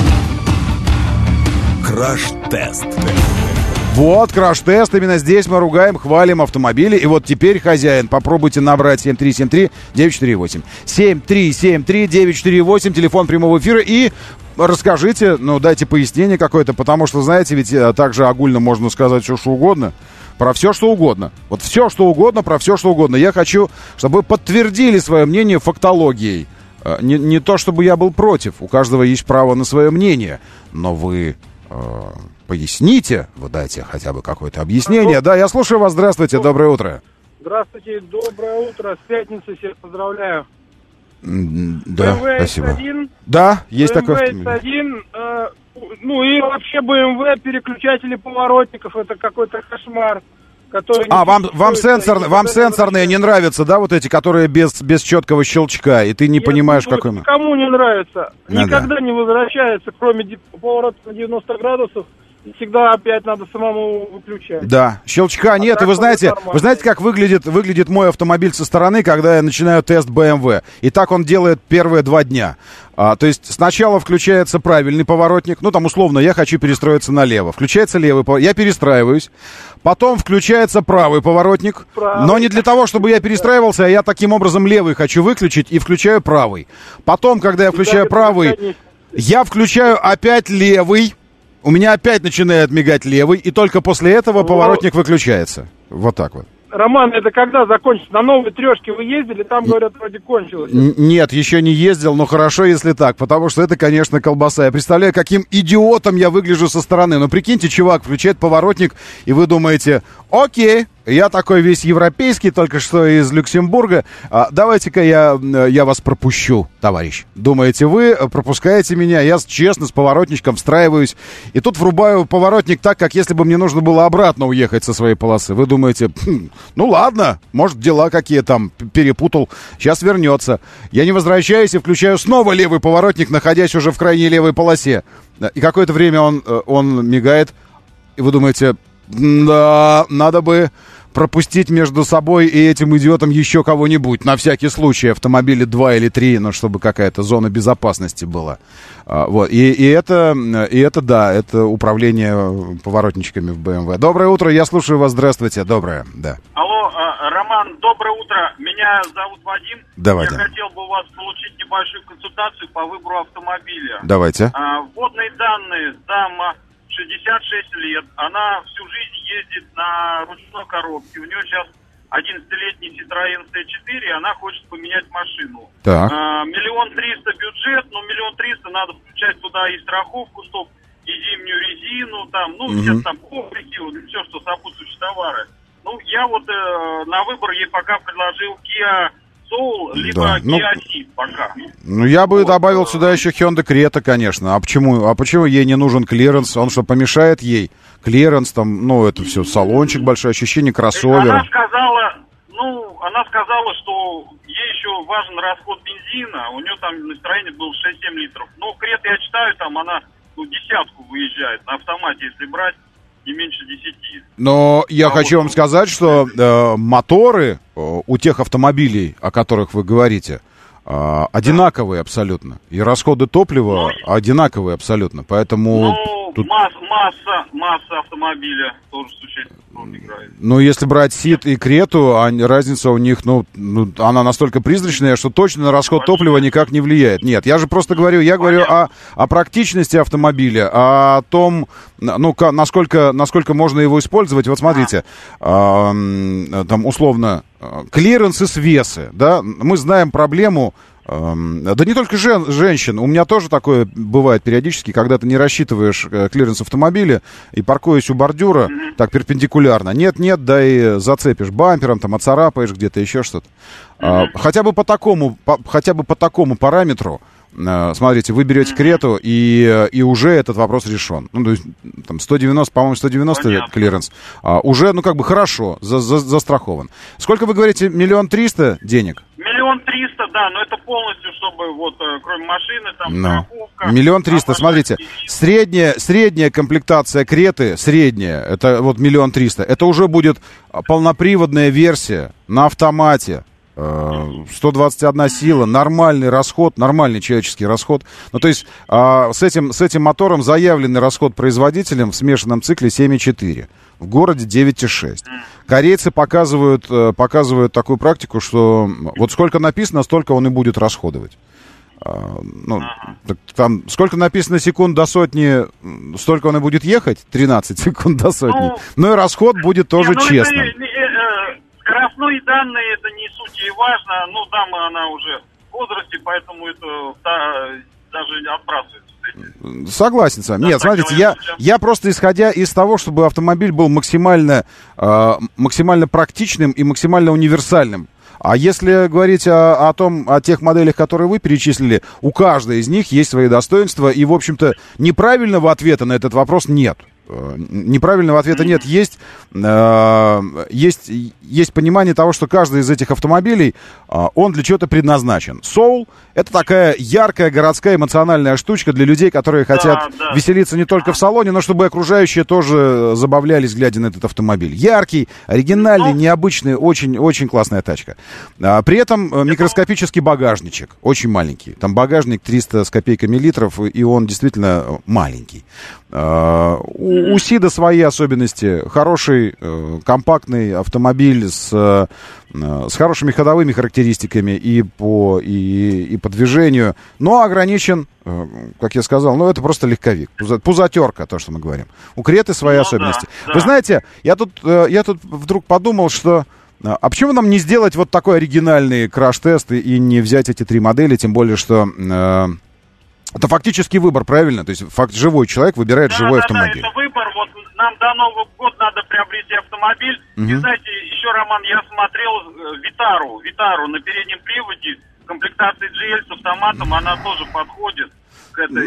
Краш-тест. Вот, краш-тест. Именно здесь мы ругаем, хвалим автомобили. И вот теперь, хозяин, попробуйте набрать 7373-948. 7373-948, телефон прямого эфира. И расскажите, дайте пояснение какое-то, потому что, знаете, ведь также огульно можно сказать все, что угодно. Про все, что угодно. Вот все, что угодно, про все, что угодно. Я хочу, чтобы вы подтвердили свое мнение фактологией. Не то, чтобы я был против. У каждого есть право на свое мнение. Но вы поясните, вы дайте хотя бы какое-то объяснение. Да, я слушаю вас, здравствуйте, доброе утро. Здравствуйте, доброе утро, с пятницы всех поздравляю. Да, BMW спасибо. X1, Да, есть такой BMW автомобиль. X1, ну и вообще BMW, переключатели поворотников, это какой-то кошмар. Вам сенсорные не нравятся, да, вот эти, которые без четкого щелчка, и ты не понимаешь, какой... Никому не нравится, никогда не возвращается, кроме поворота на 90 градусов, и всегда опять надо самому выключать. Да, щелчка нет, и вы знаете, как выглядит мой автомобиль со стороны, когда я начинаю тест BMW, и так он делает первые 2 дня. То есть сначала включается правильный поворотник, ну там условно я хочу перестроиться налево, включается левый поворотник, я перестраиваюсь, потом включается правый поворотник, но не для того, чтобы я перестраивался, а я таким образом левый хочу выключить и включаю правый. Потом, когда я включаю правый, я включаю опять левый, у меня опять начинает мигать левый, и только после этого поворотник выключается. Вот так вот. Роман, это когда закончится? На новой трешке вы ездили, там, говорят, вроде кончилось. Нет, еще не ездил, но хорошо, если так, потому что это, конечно, колбаса. Я представляю, каким идиотом я выгляжу со стороны. Но прикиньте, чувак включает поворотник, и вы думаете, окей, я такой весь европейский, только что из Люксембурга. Давайте-ка я вас пропущу, товарищ. Думаете, вы пропускаете меня, я честно с поворотничком встраиваюсь. И тут врубаю поворотник так, как если бы мне нужно было обратно уехать со своей полосы. Вы думаете, ну ладно, может дела какие там, перепутал, сейчас вернется. Я не возвращаюсь и включаю снова левый поворотник, находясь уже в крайней левой полосе. И какое-то время он мигает, и вы думаете, да, надо бы пропустить между собой и этим идиотом еще кого-нибудь. На всякий случай, автомобиля 2 или 3, но чтобы какая-то зона безопасности была. Вот. И это, да, это управление поворотничками в BMW. Доброе утро, я слушаю вас, здравствуйте. Доброе, да. Алло, Роман, доброе утро. Меня зовут Вадим. Давайте. Я хотел бы у вас получить небольшую консультацию по выбору автомобиля. Давайте. Вводные данные, дама, 66 лет, она всю жизнь ездит на ручной коробке. У нее сейчас 11-летний Citroёn C4, она хочет поменять машину. Так. 1 300 000 бюджет, но 1 300 000 надо включать туда и страховку, стоп, и зимнюю резину, там, ну, все там коврики, вот, все, что сопутствующие товары. Ну, я вот на выбор ей пока предложил Kia Soul, либо Kia Ceed пока. Ну, я бы добавил сюда еще Hyundai Creta, конечно. А почему ей не нужен клиренс? Он что, помешает ей? Клиренс, там, ну, это все, салончик большой, ощущение кроссовера. Она сказала, что ей еще важен расход бензина. У нее там настроение было 6-7 литров. Ну, Крета, я читаю, там она десятку выезжает на автомате, если брать, не меньше 10. Но я хочу вам сказать, что моторы у тех автомобилей, о которых вы говорите, одинаковые абсолютно. И расходы топлива одинаковые абсолютно. Поэтому... тут... масса автомобиля тоже существенно играет. Ну, если брать Ceed и Крету, разница у них, она настолько призрачная, что точно на расход топлива никак не влияет. Нет, я же просто говорю, о практичности автомобиля, о том, насколько можно его использовать. Вот смотрите, там условно клиренсы, свесы, да, мы знаем проблему. Да не только женщин, у меня тоже такое бывает периодически, когда ты не рассчитываешь клиренс автомобиля и паркуясь у бордюра так перпендикулярно, нет, да и зацепишь бампером, там отцарапаешь где-то, еще что-то. Хотя бы по такому параметру, смотрите, вы берете Крету, и уже этот вопрос решен. Ну, то есть, там, 190, по-моему, 190 клиренс. Уже, хорошо, застрахован. Сколько вы говорите, 1 300 000 денег? 1 300 000, да, но это полностью, чтобы, кроме машины, там, страховка. 1 300 000, смотрите, средняя комплектация Креты, это 1 300 000, это уже будет полноприводная версия на автомате. 121 сила, нормальный расход, нормальный человеческий расход. Ну, то есть с этим мотором заявленный расход производителем в смешанном цикле 7,4. В городе 9,6. Корейцы показывают такую практику, что вот сколько написано, столько он и будет расходовать. Там сколько написано секунд до сотни, столько он и будет ехать, 13 секунд до сотни. Но и расход будет тоже честным. Скоростные данные, это не суть и важно. Дама, она уже в возрасте, поэтому это даже отбрасывается. Согласен с вами. Нет, смотрите, я просто исходя из того, чтобы автомобиль был максимально практичным и максимально универсальным. А если говорить о тех моделях, которые вы перечислили, у каждой из них есть свои достоинства, и, в общем-то, неправильного ответа на этот вопрос нет. Неправильного ответа нет. Есть понимание того, что каждый из этих автомобилей, он для чего-то предназначен. Soul — это такая яркая городская эмоциональная штучка для людей, которые хотят веселиться не только в салоне, но чтобы окружающие тоже забавлялись, глядя на этот автомобиль. Яркий, оригинальный, необычный, очень классная тачка. При этом микроскопический багажничек, очень маленький. Там багажник 300 с копейками литров, и он действительно маленький. У Сида свои особенности. Хороший, компактный автомобиль с хорошими ходовыми характеристиками и по движению, но ограничен, как я сказал, это просто легковик. Пузатерка, то, что мы говорим. У Креты свои особенности. Да. Вы знаете, я тут вдруг подумал, что а почему нам не сделать вот такой оригинальный краш-тест и не взять эти 3 модели, тем более, что... Это фактически выбор, правильно? То есть живой человек выбирает живой автомобиль. Да, это выбор. Вот нам до Нового года надо приобрести автомобиль. И, знаете, еще, Роман, я смотрел Витару на переднем приводе, комплектации GL с автоматом, она тоже подходит к этой...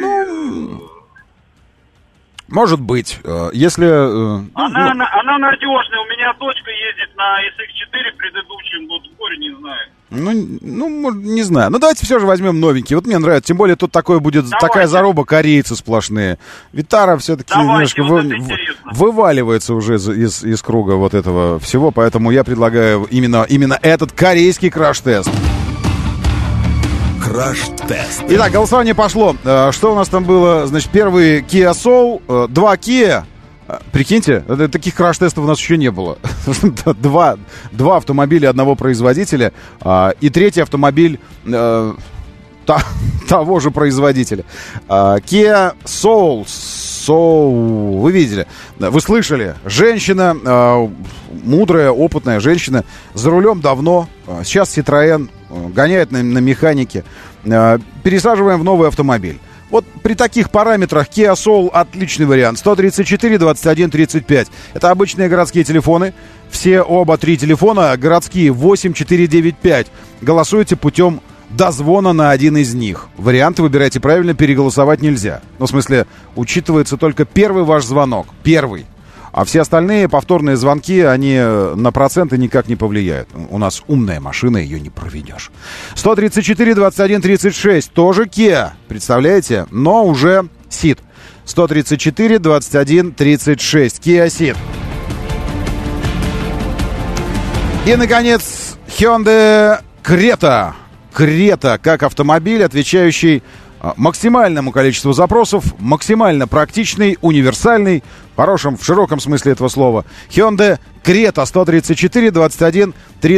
Может быть, если... Она надежная. У меня дочка ездит на SX4 предыдущем, спорю, не знаю. Не знаю. Давайте все же возьмем новенький. Вот мне нравится. Тем более тут такая заруба, корейцы сплошные. Витара все-таки немножко вываливается уже из круга вот этого всего. Поэтому я предлагаю именно этот корейский краш-тест. Краш-тест. Итак, голосование пошло. Что у нас там было? Значит, первый Kia Soul, 2 Kia. Прикиньте, таких краш-тестов у нас еще не было. Два автомобиля одного производителя, и третий автомобиль того же производителя. Kia Soul, вы видели, вы слышали, женщина, мудрая, опытная женщина, за рулем давно, сейчас Citroën, гоняет на механике, пересаживаем в новый автомобиль. Вот при таких параметрах Kia Soul отличный вариант. 134 21 35. Это обычные городские телефоны. Оба 3 телефона городские 8495. Голосуйте путем дозвона на один из них. Варианты выбирайте правильно, переголосовать нельзя. В смысле, учитывается только первый ваш звонок. Первый. А все остальные повторные звонки, они на проценты никак не повлияют. У нас умная машина, ее не проведешь. 134 21 36, тоже Kia, представляете? Но уже Ceed. 134 21 36, Kia Ceed. И, наконец, Hyundai Creta. Creta как автомобиль, отвечающий максимальному количеству запросов, максимально практичный, универсальный, в широком смысле этого слова. Hyundai Creta 134 21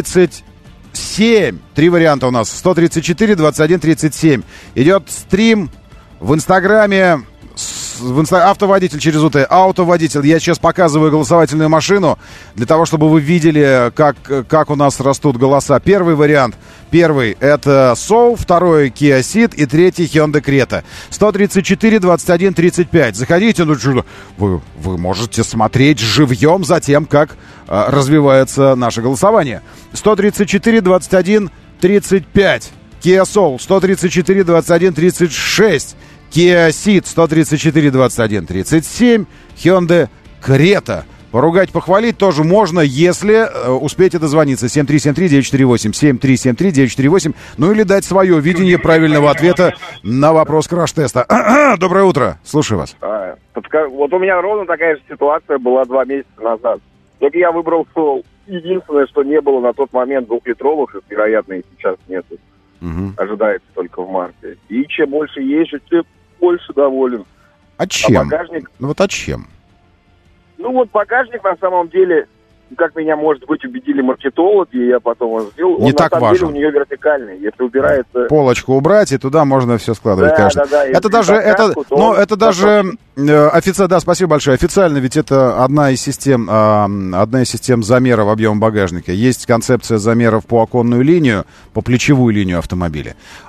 37. 3 варианта у нас. 134 21 37. Идет стрим в Инстаграме. Автоводитель через УТ. Автоводитель. Я сейчас показываю голосовательную машину для того, чтобы вы видели, как у нас растут голоса. Первый вариант. Первый — это Soul, второй — Kia Ceed и третий — Hyundai Creta. 134 21 35. Заходите, вы можете смотреть живьем за тем, как развивается наше голосование. 134 21 35. Kia Soul. 134 21 36. Kia Ceed 134 21 37, Hyundai Creta. Поругать, похвалить тоже можно, если успеете дозвониться. 7373948, 7373948. Ну или дать свое видение правильного ответа на вопрос краш-теста. Доброе утро, слушаю вас. Вот у меня ровно такая же ситуация была 2 месяца назад. Только я выбрал Soul. Единственное, что не было на тот момент 2-литровых, и, вероятно, и сейчас нету. Ожидается только в марте. И чем больше езжу, тем больше доволен. А чем? Багажник... А чем? Багажник на самом деле, как меня, может быть, убедили маркетологи, я потом его сделал. Не так важно. На самом деле у нее вертикальный. Если убирается... Полочку убрать, и туда можно все складывать, конечно. Да. Это даже официально, да, спасибо большое. Официально ведь это одна из систем замеров объема багажника. Есть концепция замеров по оконную линию, по плечевую линию автомобиля.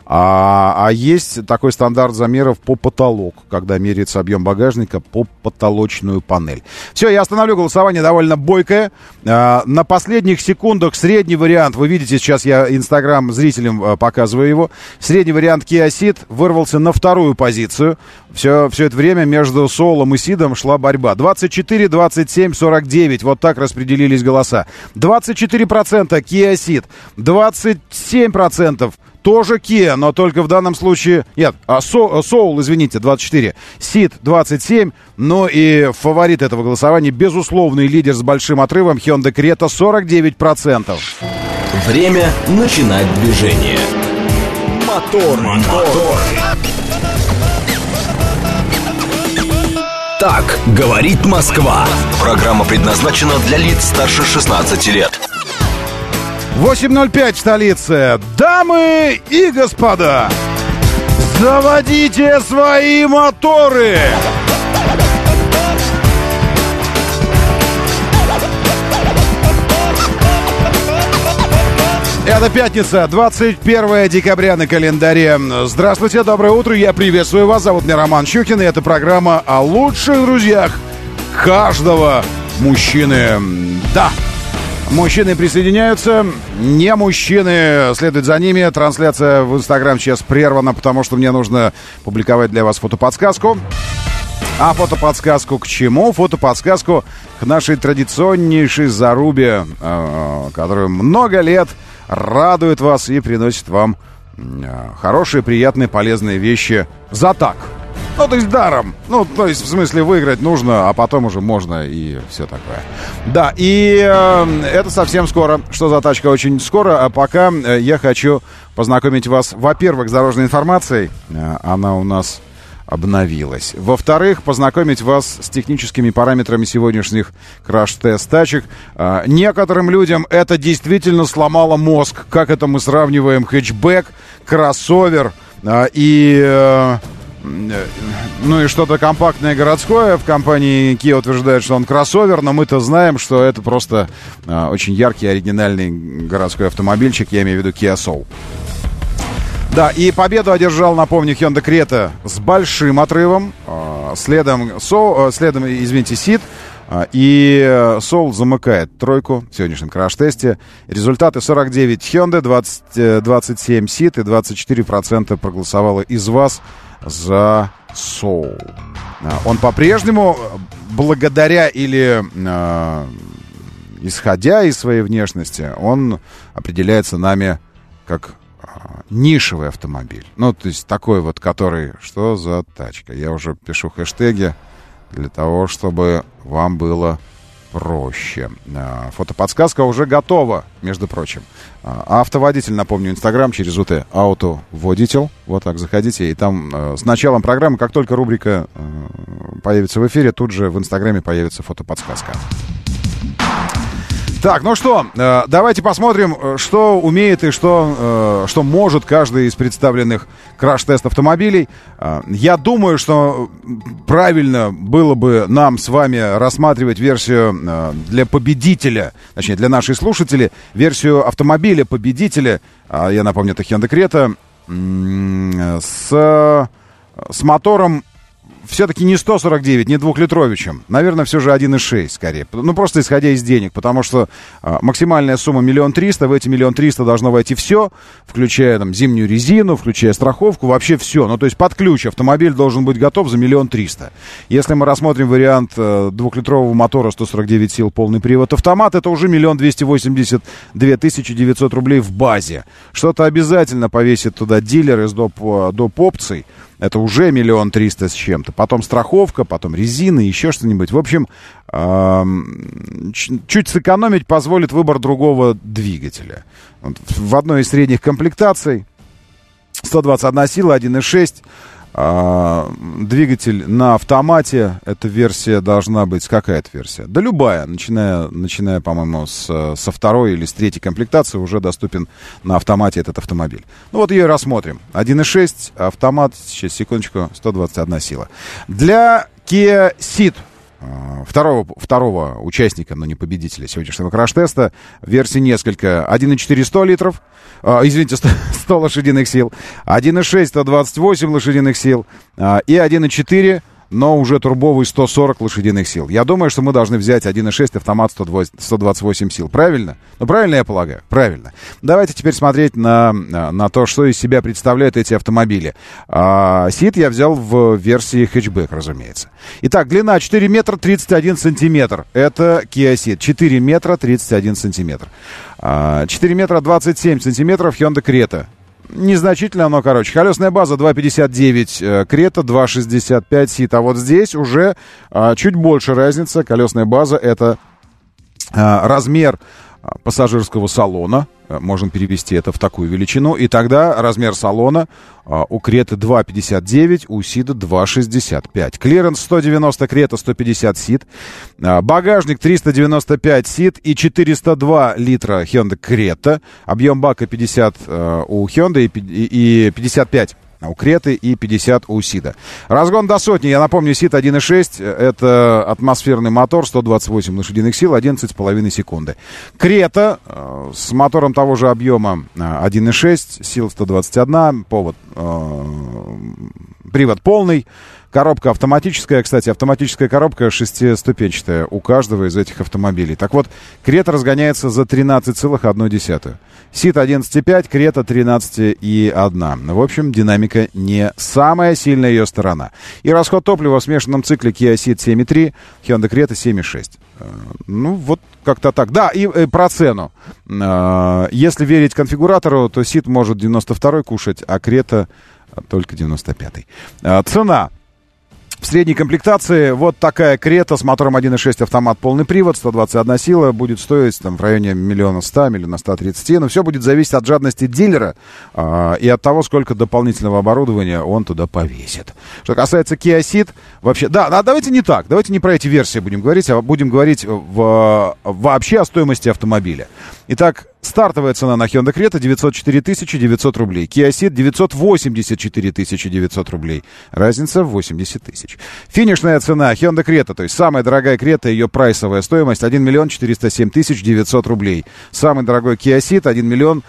А есть такой стандарт замеров по потолок, когда меряется объем багажника по потолочную панель. Все, я остановлю голосование довольно бойкое. На последних секундах средний вариант, вы видите, сейчас я Инстаграм зрителям показываю его. Средний вариант Kia Ceed вырвался на вторую позицию. Все это время между Soul и Ceed шла борьба. 24, 27, 49. Вот так распределились голоса. 24% Kia Ceed, 27% тоже Kia, но только в данном случае... Нет, Soul, извините, 24. Ceed 27. Ну и фаворит этого голосования, безусловный лидер с большим отрывом, Hyundai Creta 49%. Время начинать движение. Мотор. Так говорит Москва. Программа предназначена для лиц старше 16 лет. 8:05 в столице. Дамы и господа, заводите свои моторы! Это пятница, 21 декабря на календаре. Здравствуйте, доброе утро, я приветствую вас. Зовут меня Роман Щукин, и это программа о лучших друзьях каждого мужчины. Да, мужчины присоединяются, не мужчины следуют за ними. Трансляция в Инстаграм сейчас прервана, потому что мне нужно публиковать для вас фотоподсказку. А фотоподсказку к чему? Фотоподсказку к нашей традиционнейшей зарубе, которая много лет радует вас и приносит вам хорошие, приятные, полезные вещи за так. Ну, то есть даром. Ну, то есть, в смысле, выиграть нужно, а потом уже можно и все такое. Да, и это совсем скоро. Что за тачка? Очень скоро. А пока я хочу познакомить вас, во-первых, с дорожной информацией. Она у нас обновилась. Во-вторых, познакомить вас с техническими параметрами сегодняшних краш-тест тачек. Некоторым людям это действительно сломало мозг. Как это мы сравниваем хэтчбэк, кроссовер и... ну и что-то компактное городское. В компании Kia утверждают, что он кроссовер, но мы-то знаем, что это просто очень яркий, оригинальный городской автомобильчик. Я имею в виду Kia Soul. Да, и победу одержал, напомню, Hyundai Creta с большим отрывом. Следом Ceed. И Soul замыкает тройку в сегодняшнем краш-тесте. Результаты: 49 Hyundai, 27 Ceed и 24% проголосовало из вас за Soul. Он по-прежнему, благодаря или исходя из своей внешности, он определяется нами как нишевый автомобиль. Ну, то есть такой вот, который... Что за тачка? Я уже пишу хэштеги для того, чтобы вам было проще. Фотоподсказка уже готова, между прочим. Автоводитель, напомню, Инстаграм через УТ Автоводитель. Вот так заходите, и там с началом программы, как только рубрика появится в эфире, тут же в Инстаграме появится фотоподсказка. Так, ну что, давайте посмотрим, что умеет и что может каждый из представленных краш-тест автомобилей. Я думаю, что правильно было бы нам с вами рассматривать версию для победителя, точнее, для наших слушателей, версию автомобиля победителя, я напомню, это Hyundai Creta, с мотором все-таки не 149, не двухлитровичем. Наверное, все же 1.6 скорее. Ну, просто исходя из денег. Потому что максимальная сумма 1 300 000. В эти 1 300 000 должно войти все, включая там зимнюю резину, включая страховку, вообще все. Ну, то есть под ключ автомобиль должен быть готов за 1 300 000. Если мы рассмотрим вариант двухлитрового мотора, 149 сил, полный привод, автомат, это уже 1 282 900 рублей в базе. Что-то обязательно повесит туда дилер из доп. Опций. Это уже 1 300 000 с чем-то. Потом страховка, потом резина, еще что-нибудь. В общем, чуть сэкономить позволит выбор другого двигателя. В одной из средних комплектаций 121 сила, 1.6. Двигатель на автомате. Эта версия должна быть... Какая-то версия? Да любая. Начиная, по-моему, со второй или с третьей комплектации уже доступен на автомате этот автомобиль. Ну вот ее и рассмотрим. 1.6, автомат, сейчас, секундочку, 121 сила. Для Kia Ceed второго участника, но не победителя сегодняшнего краш-теста. Версий несколько. 1,4 100 литров. 100 лошадиных сил. 1,6 128 лошадиных сил. И 1,4, но уже турбовый 140 лошадиных сил. Я думаю, что мы должны взять 1,6 автомат 128 сил. Правильно? Ну, правильно я полагаю? Правильно. Давайте теперь смотреть на то, что из себя представляют эти автомобили. Ceed я взял в версии хэтчбэк, разумеется. Итак, длина 4 метра 31 сантиметр. Это Kia Ceed. 4 метра 31 сантиметр. 4 метра 27 сантиметров Hyundai Creta. Незначительно, но короче. Колесная база 2,59 Крета, 2,65 Ceed. А вот здесь уже чуть больше разница. Колесная база — это размер пассажирского салона. Можем перевести это в такую величину. И тогда размер салона у Креты 2,59, у Сида 2,65. Клиренс 190 Крета, 150 Ceed. Багажник 395 Ceed и 402 литра Hyundai Creta. Объем бака 50 у Hyundai и 55 у Креты и 50 у Сида. Разгон до сотни. Я напомню, Ceed 1.6. Это атмосферный мотор, 128 лошадиных сил, 11,5 секунды. Крета с мотором того же объема 1.6, сил 121, привод полный. Коробка автоматическая. Кстати, автоматическая коробка шестиступенчатая у каждого из этих автомобилей. Так вот, Крета разгоняется за 13,1. Ceed 11,5, Крета 13,1. В общем, динамика не самая сильная ее сторона. И расход топлива в смешанном цикле Kia Ceed 7,3, Hyundai Creta 7,6. Ну, вот как-то так. Да, и про цену. Если верить конфигуратору, то Ceed может 92-й кушать, а Крета только 95-й. Цена. В средней комплектации вот такая Крета с мотором 1.6 автомат полный привод, 121 сила, будет стоить там в районе 1 100 000, 1 130 000. Но все будет зависеть от жадности дилера и от того, сколько дополнительного оборудования он туда повесит. Что касается Kia Ceed, вообще... Да, давайте не так. Давайте не про эти версии будем говорить, а будем говорить вообще о стоимости автомобиля. Итак, стартовая цена на Hyundai Creta 904 900 рублей. Kia Ceed 984 900 рублей. Разница в 80 тысяч. Финишная цена Hyundai Creta, то есть самая дорогая Creta, ее прайсовая стоимость 1 407 900 рублей. Самый дорогой Kia Ceed 1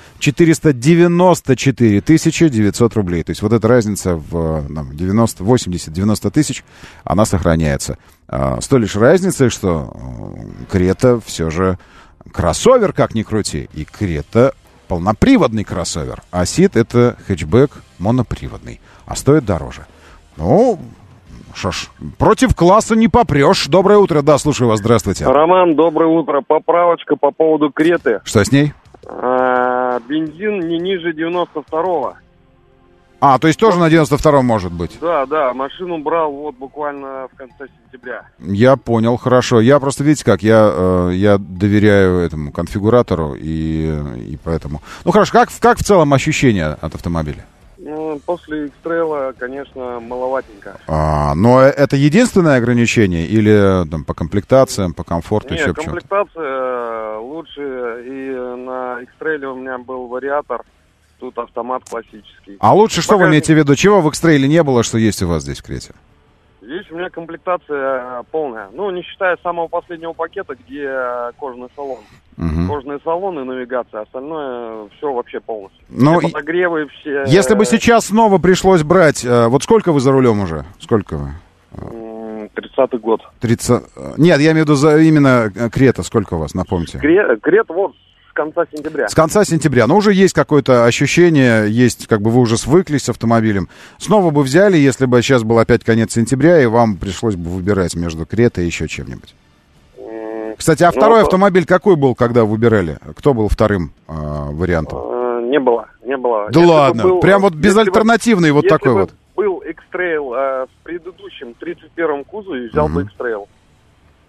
494 900 рублей. То есть вот эта разница в 80-90 тысяч, она сохраняется. С той лишь разницей, что Creta все же кроссовер, как ни крути, и Крета полноприводный кроссовер, а Ceed это хэтчбэк моноприводный, а стоит дороже. Ну, что ж, против класса не попрешь. Доброе утро, да, слушаю вас, здравствуйте. Роман, доброе утро. Поправочка по поводу Креты. Что с ней? Бензин не ниже 92-го. А, то есть тоже на 92-м может быть? Да, машину брал вот буквально в конце сентября. Я понял, хорошо. Я просто, видите как, я доверяю этому конфигуратору, и поэтому... Ну, хорошо, как в целом ощущения от автомобиля? Ну, после X-Trail, конечно, маловатенько. Но это единственное ограничение? Или там, по комплектациям, по комфорту, еще почему-то? Комплектация лучше, и на X-Trail у меня был вариатор. Тут автомат классический. А лучше что вы имеете в виду? Чего в X-Trail не было, что есть у вас здесь в Крете? Здесь у меня комплектация полная. Ну, не считая самого последнего пакета, где кожаный салон. Угу. Кожаные салоны, навигация, остальное все вообще полностью. Ну, все подогревы, все... Если бы сейчас снова пришлось брать... Вот сколько вы за рулем уже? Сколько вы? 30-й год. 30... Нет, я имею в виду именно Крета. Сколько у вас, напомните? Крета вот... С конца сентября. С конца сентября. Но уже есть какое-то ощущение, есть, как бы вы уже свыклись с автомобилем. Снова бы взяли, если бы сейчас был опять конец сентября, и вам пришлось бы выбирать между Кретой и еще чем-нибудь. Кстати, а второй автомобиль какой был, когда выбирали? Кто был вторым вариантом? Не было. Да если ладно, прям вот безальтернативный вот такой вот. Был X-Trail с предыдущим 31-м кузовом, взял бы X-Trail.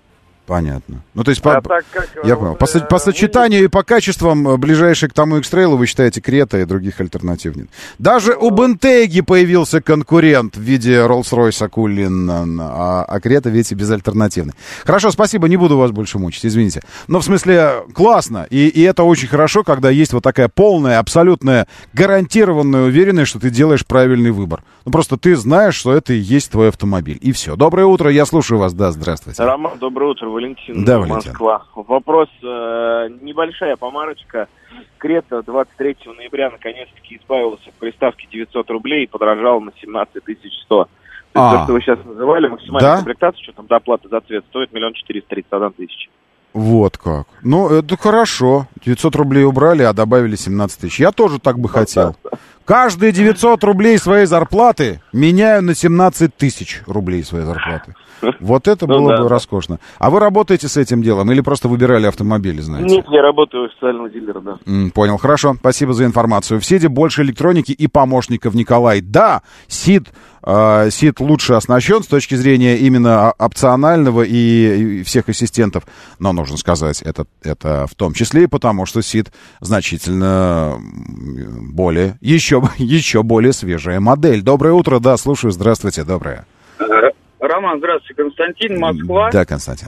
Понятно. Ну, то есть, так как, я понял. По сочетанию и по качествам ближайший к тому X-Trail вы считаете Крета и других альтернатив нет. Даже у Бентеги появился конкурент в виде Rolls-Royce Cullinan, а Крета, видите, безальтернативный. Хорошо, спасибо, не буду вас больше мучить, извините. Но в смысле, классно, и это очень хорошо, когда есть вот такая полная, абсолютная, гарантированная уверенность, что ты делаешь правильный выбор. Ну, просто ты знаешь, что это и есть твой автомобиль. И все. Доброе утро, я слушаю вас. Да, здравствуйте. Роман, доброе утро, Валентин. Да, Валентин. Москва. Вопрос, небольшая помарочка. Крета 23 ноября наконец-таки избавился от приставки 900 рублей и подорожал на 17 100. То, что вы сейчас называли, максимальная комплектация, что там доплата за цвет, стоит 1 431 000. Вот как. Ну, это хорошо. 900 рублей убрали, а добавили 17 000. Я тоже так бы хотел. Каждые 900 рублей своей зарплаты меняю на 17 000 рублей своей зарплаты. Вот это было бы роскошно. А вы работаете с этим делом или просто выбирали автомобили, знаете? Нет, я работаю у официального дилера, да. Понял, хорошо. Спасибо за информацию. В СИДе больше электроники и помощников, Николай. Да, СИД лучше оснащен с точки зрения именно опционального и всех ассистентов. Но нужно сказать, это в том числе и потому, что СИД значительно более, еще более свежая модель. Доброе утро, да, слушаю, здравствуйте, доброе. Роман, здравствуйте, Константин, Москва. Да, Константин.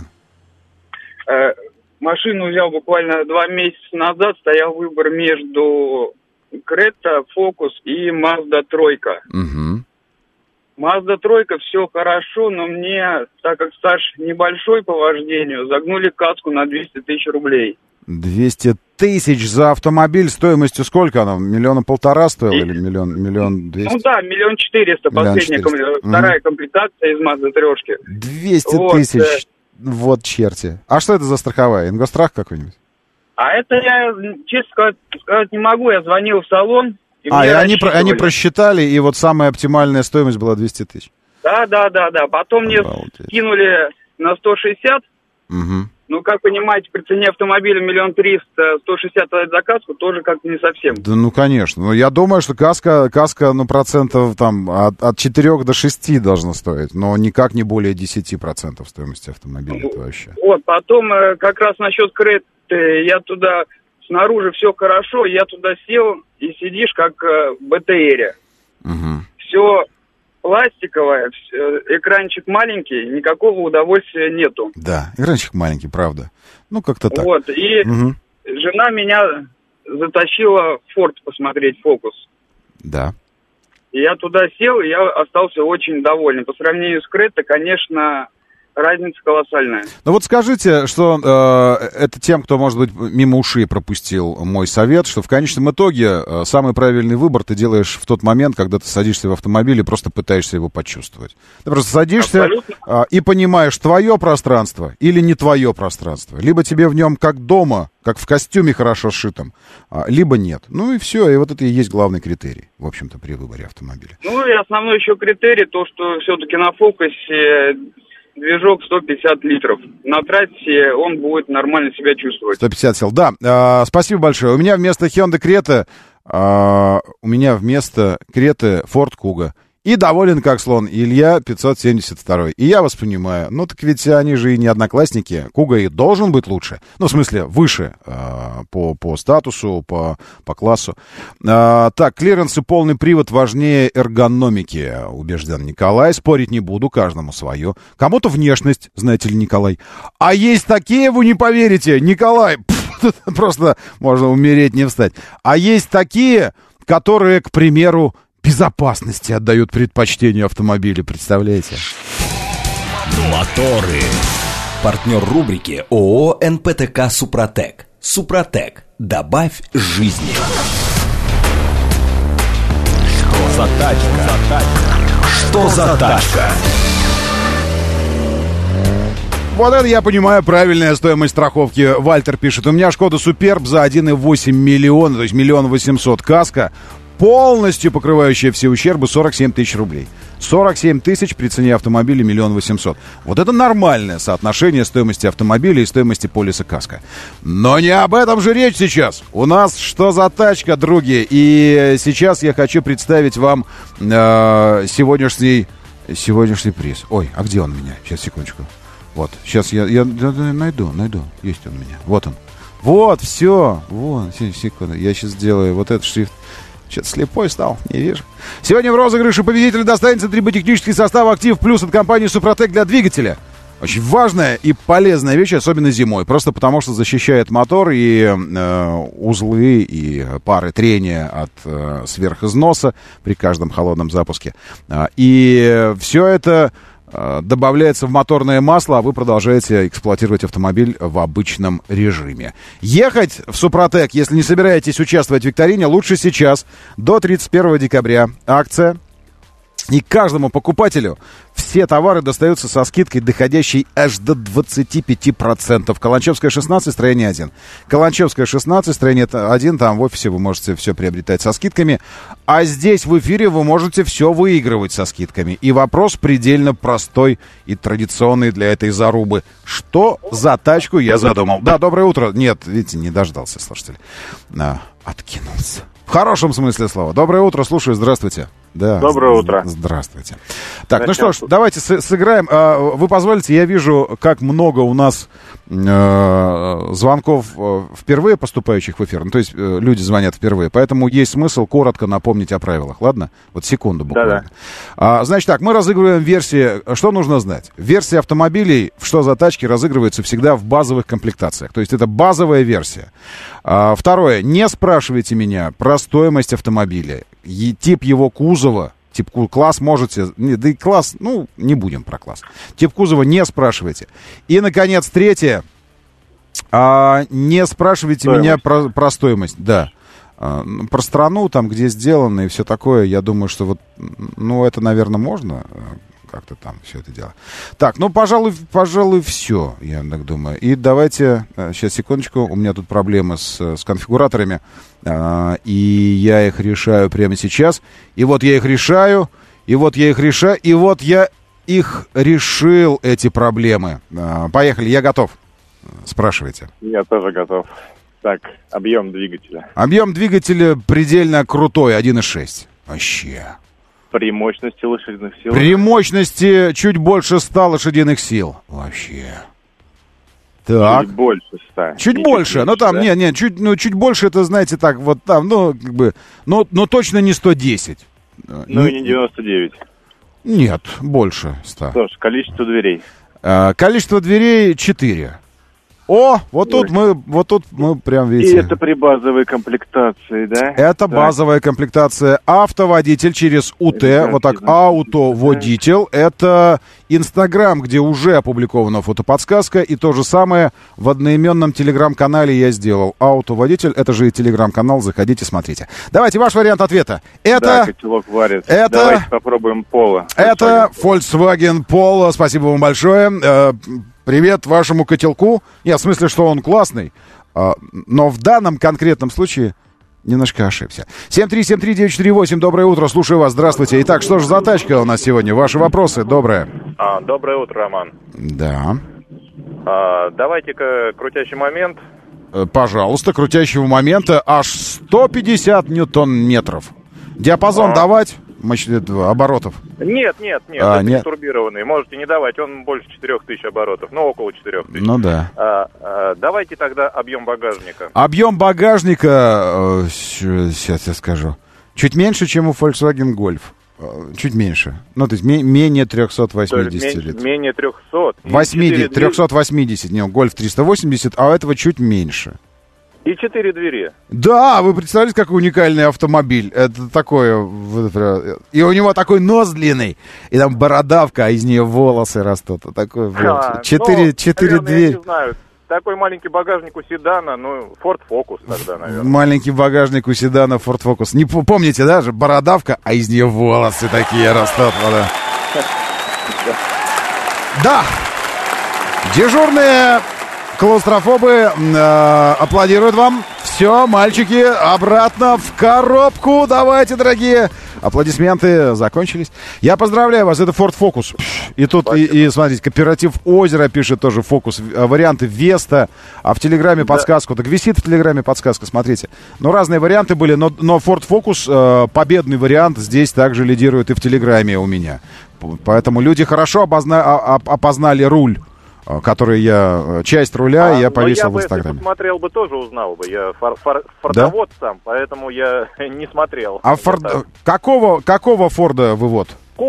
Машину взял буквально 2 месяца назад, стоял выбор между Крета, Фокус и Мазда Тройка. Угу. Мазда Тройка, все хорошо, но мне, так как стаж небольшой по вождению, загнули каску на 200 000 рублей. 200 000 за автомобиль стоимостью сколько она? 1,5 миллиона стоила или 1 200 000? Ну да, 1 400 000, последняя вторая комплектация из Мазды трешки. 200 000, вот черти. А что это за страховая? Ингосстрах какой-нибудь? А это я, честно сказать не могу, я звонил в салон. И они просчитали, и вот самая оптимальная стоимость была 200 000. Да. Потом мне скинули на 160. Угу. Ну, как понимаете, при цене автомобиля 1 300 000, 160 за каску тоже как-то не совсем. Да, ну, конечно. Но я думаю, что каска, ну, процентов там от 4 до 6 должна стоить, но никак не более 10% стоимости автомобиля. Это вообще. Вот, потом как раз насчет Креты, я туда, снаружи все хорошо, я туда сел и сидишь как в БТРе. Угу. Все пластиковое, экранчик маленький, никакого удовольствия нету. Да, экранчик маленький, правда. Ну, как-то так. Вот, и жена меня затащила в Форд посмотреть Фокус. Да. И я туда сел, и я остался очень доволен. По сравнению с Крета, конечно, разница колоссальная. Ну вот скажите, что это тем, кто, может быть, мимо ушей пропустил мой совет, что в конечном итоге самый правильный выбор ты делаешь в тот момент, когда ты садишься в автомобиль и просто пытаешься его почувствовать. Ты просто садишься и понимаешь, твое пространство или не твое пространство. Либо тебе в нем как дома, как в костюме хорошо сшитом, либо нет. Ну и все, и вот это и есть главный критерий, в общем-то, при выборе автомобиля. Ну и основной еще критерий, то, что все-таки на Фокусе движок 150 литров. На трассе он будет нормально себя чувствовать. 150 сил, да. Спасибо большое. У меня вместо Hyundai Creta, Ford Kuga. И доволен как слон Илья 572. И я вас понимаю. Ну так ведь они же и не одноклассники. Kuga и должен быть лучше. Ну, в смысле, выше по статусу, по классу. Так, клиренс и полный привод важнее эргономики, убежден Николай. Спорить не буду, каждому свое. Кому-то внешность, знаете ли, Николай. А есть такие, вы не поверите, Николай, просто можно умереть, не встать. А есть такие, которые, к примеру, безопасности отдают предпочтение автомобилю, представляете? Моторы. Партнер рубрики ООО «НПТК Супротек». Супротек. Добавь жизни. Что за тачка? Что за тачка? Вот это я понимаю, правильная стоимость страховки. Вальтер пишет, у меня Шкода Суперб за 1,8 миллиона, то есть 1 800 000 каска, полностью покрывающая все ущербы, 47 000 рублей. 47 000 при цене автомобиля 1 800 000. Вот это нормальное соотношение стоимости автомобиля и стоимости полиса каска. Но не об этом же речь сейчас. У нас что за тачка, други? И сейчас я хочу представить вам сегодняшний приз. Ой, а где он у меня? Сейчас, секундочку. Вот, сейчас я найду. Есть он у меня. Вот он. Вот, все. Вот, секунду. Я сейчас сделаю вот этот шрифт. Что-то слепой стал, не вижу. Сегодня в розыгрыше победителю достанется триботехнический состав «Актив Плюс» от компании «Супротек» для двигателя. Очень важная и полезная вещь, особенно зимой. Просто потому, что защищает мотор и узлы, и пары трения от сверхизноса при каждом холодном запуске. И все это добавляется в моторное масло, а вы продолжаете эксплуатировать автомобиль в обычном режиме. Ехать в «Супротек», если не собираетесь участвовать в викторине, лучше сейчас, до 31 декабря. Акция. И каждому покупателю все товары достаются со скидкой, доходящей аж до 25%. Каланчевская, 16, строение 1. Каланчевская, 16, строение 1. Там в офисе вы можете все приобретать со скидками. А здесь в эфире вы можете все выигрывать со скидками. И вопрос предельно простой и традиционный для этой зарубы. Что за тачку я задумал? Да, доброе утро. Нет, видите, не дождался, слушатель. Откинулся. В хорошем смысле слова. Доброе утро, слушаю, здравствуйте. Да, доброе утро. Здравствуйте. Так, ну что ж, давайте сыграем. Вы позволите, я вижу, как много у нас звонков впервые поступающих в эфир. Ну, то есть люди звонят впервые. Поэтому есть смысл коротко напомнить о правилах. Ладно? Вот секунду буквально. Да-да. Значит так, мы разыгрываем версии. Что нужно знать? Версии автомобилей «Что за тачки» разыгрываются всегда в базовых комплектациях. То есть это базовая версия. Второе. Не спрашивайте меня про стоимость автомобиля. Тип его кузова, тип класс можете, да и класс, ну, не будем про класс. Тип кузова не спрашивайте. И, наконец, третье, не спрашивайте меня про стоимость, да. Про страну, там, где сделано и все такое, я думаю, что вот, ну, это, наверное, можно как-то там все это дело. Так, ну, пожалуй, все, я так думаю. И давайте, сейчас, секундочку, у меня тут проблемы с конфигураторами, и я их решаю прямо сейчас. И вот я их решаю, и вот я их решил, эти проблемы. Поехали, я готов. Спрашивайте. Я тоже готов. Так, объем двигателя. Объем двигателя предельно крутой, 1.6. Вообще. При мощности лошадиных сил? При мощности чуть больше 100 лошадиных сил. Вообще. Так. Чуть больше 100. Чуть больше. Меньше, ну там, да? чуть больше, это, знаете, так, вот там, ну, как бы, но точно не 110. Ну и не 99. Нет, больше 100. Что ж, количество дверей. Количество дверей 4. О, вот тут мы прям, видите. И это при базовой комплектации, да? Это так. Базовая комплектация. Автоводитель через УТ, вот так, аутоводитель. Это Инстаграм, где уже опубликована фотоподсказка. И то же самое в одноименном телеграм-канале я сделал. Аутоводитель, это же и телеграм-канал, заходите, смотрите. Давайте, ваш вариант ответа. Это... Да, котелок варит. Давайте попробуем Polo. Это Volkswagen Polo, спасибо вам большое. Привет вашему котелку. Нет, в смысле, что он классный. Но в данном конкретном случае немножко ошибся. 7373948, доброе утро, слушаю вас, здравствуйте. Итак, что же за тачка у нас сегодня? Ваши вопросы, доброе. Доброе утро, Роман. Да. Давайте-ка крутящий момент. Пожалуйста, крутящего момента аж 150 ньютон-метров. Диапазон давать? Оборотов? Нет, это турбированный. Можете не давать, он больше 4000 оборотов, но около 4000. Ну да. Давайте тогда объем багажника. Объем багажника, сейчас я скажу, чуть меньше, чем у Volkswagen Golf. Чуть меньше. Ну, то есть менее 380 литров. Менее 300? 380, не, Golf 380, а у этого чуть меньше. И 4 двери. Да, вы представляете, какой уникальный автомобиль. Это такое... И у него такой нос длинный, и там бородавка, а из нее волосы растут. Такой, четыре двери. Я не знаю. Такой маленький багажник у седана, ну, Ford Focus тогда, наверное. Маленький багажник у седана Ford Focus. Не помните, да, же бородавка, а из нее волосы такие растут. Да. Дежурные... Клаустрофобы аплодируют вам. Все, мальчики, обратно в коробку. Давайте, дорогие. Аплодисменты закончились. Я поздравляю вас, это Ford Focus. И тут, и смотрите, кооператив «Озеро» пишет тоже Focus. Варианты Веста. А в Телеграме подсказку. Так висит в Телеграме подсказка, смотрите. Ну, разные варианты были, но Ford Focus, победный вариант, здесь также лидирует и в Телеграме у меня. Поэтому люди хорошо опознали руль. часть руля я повесил в Инстаграме. Я бы, если посмотрел бы, тоже узнал бы. Я фордовод сам, поэтому я не смотрел. А какого Форда вывод?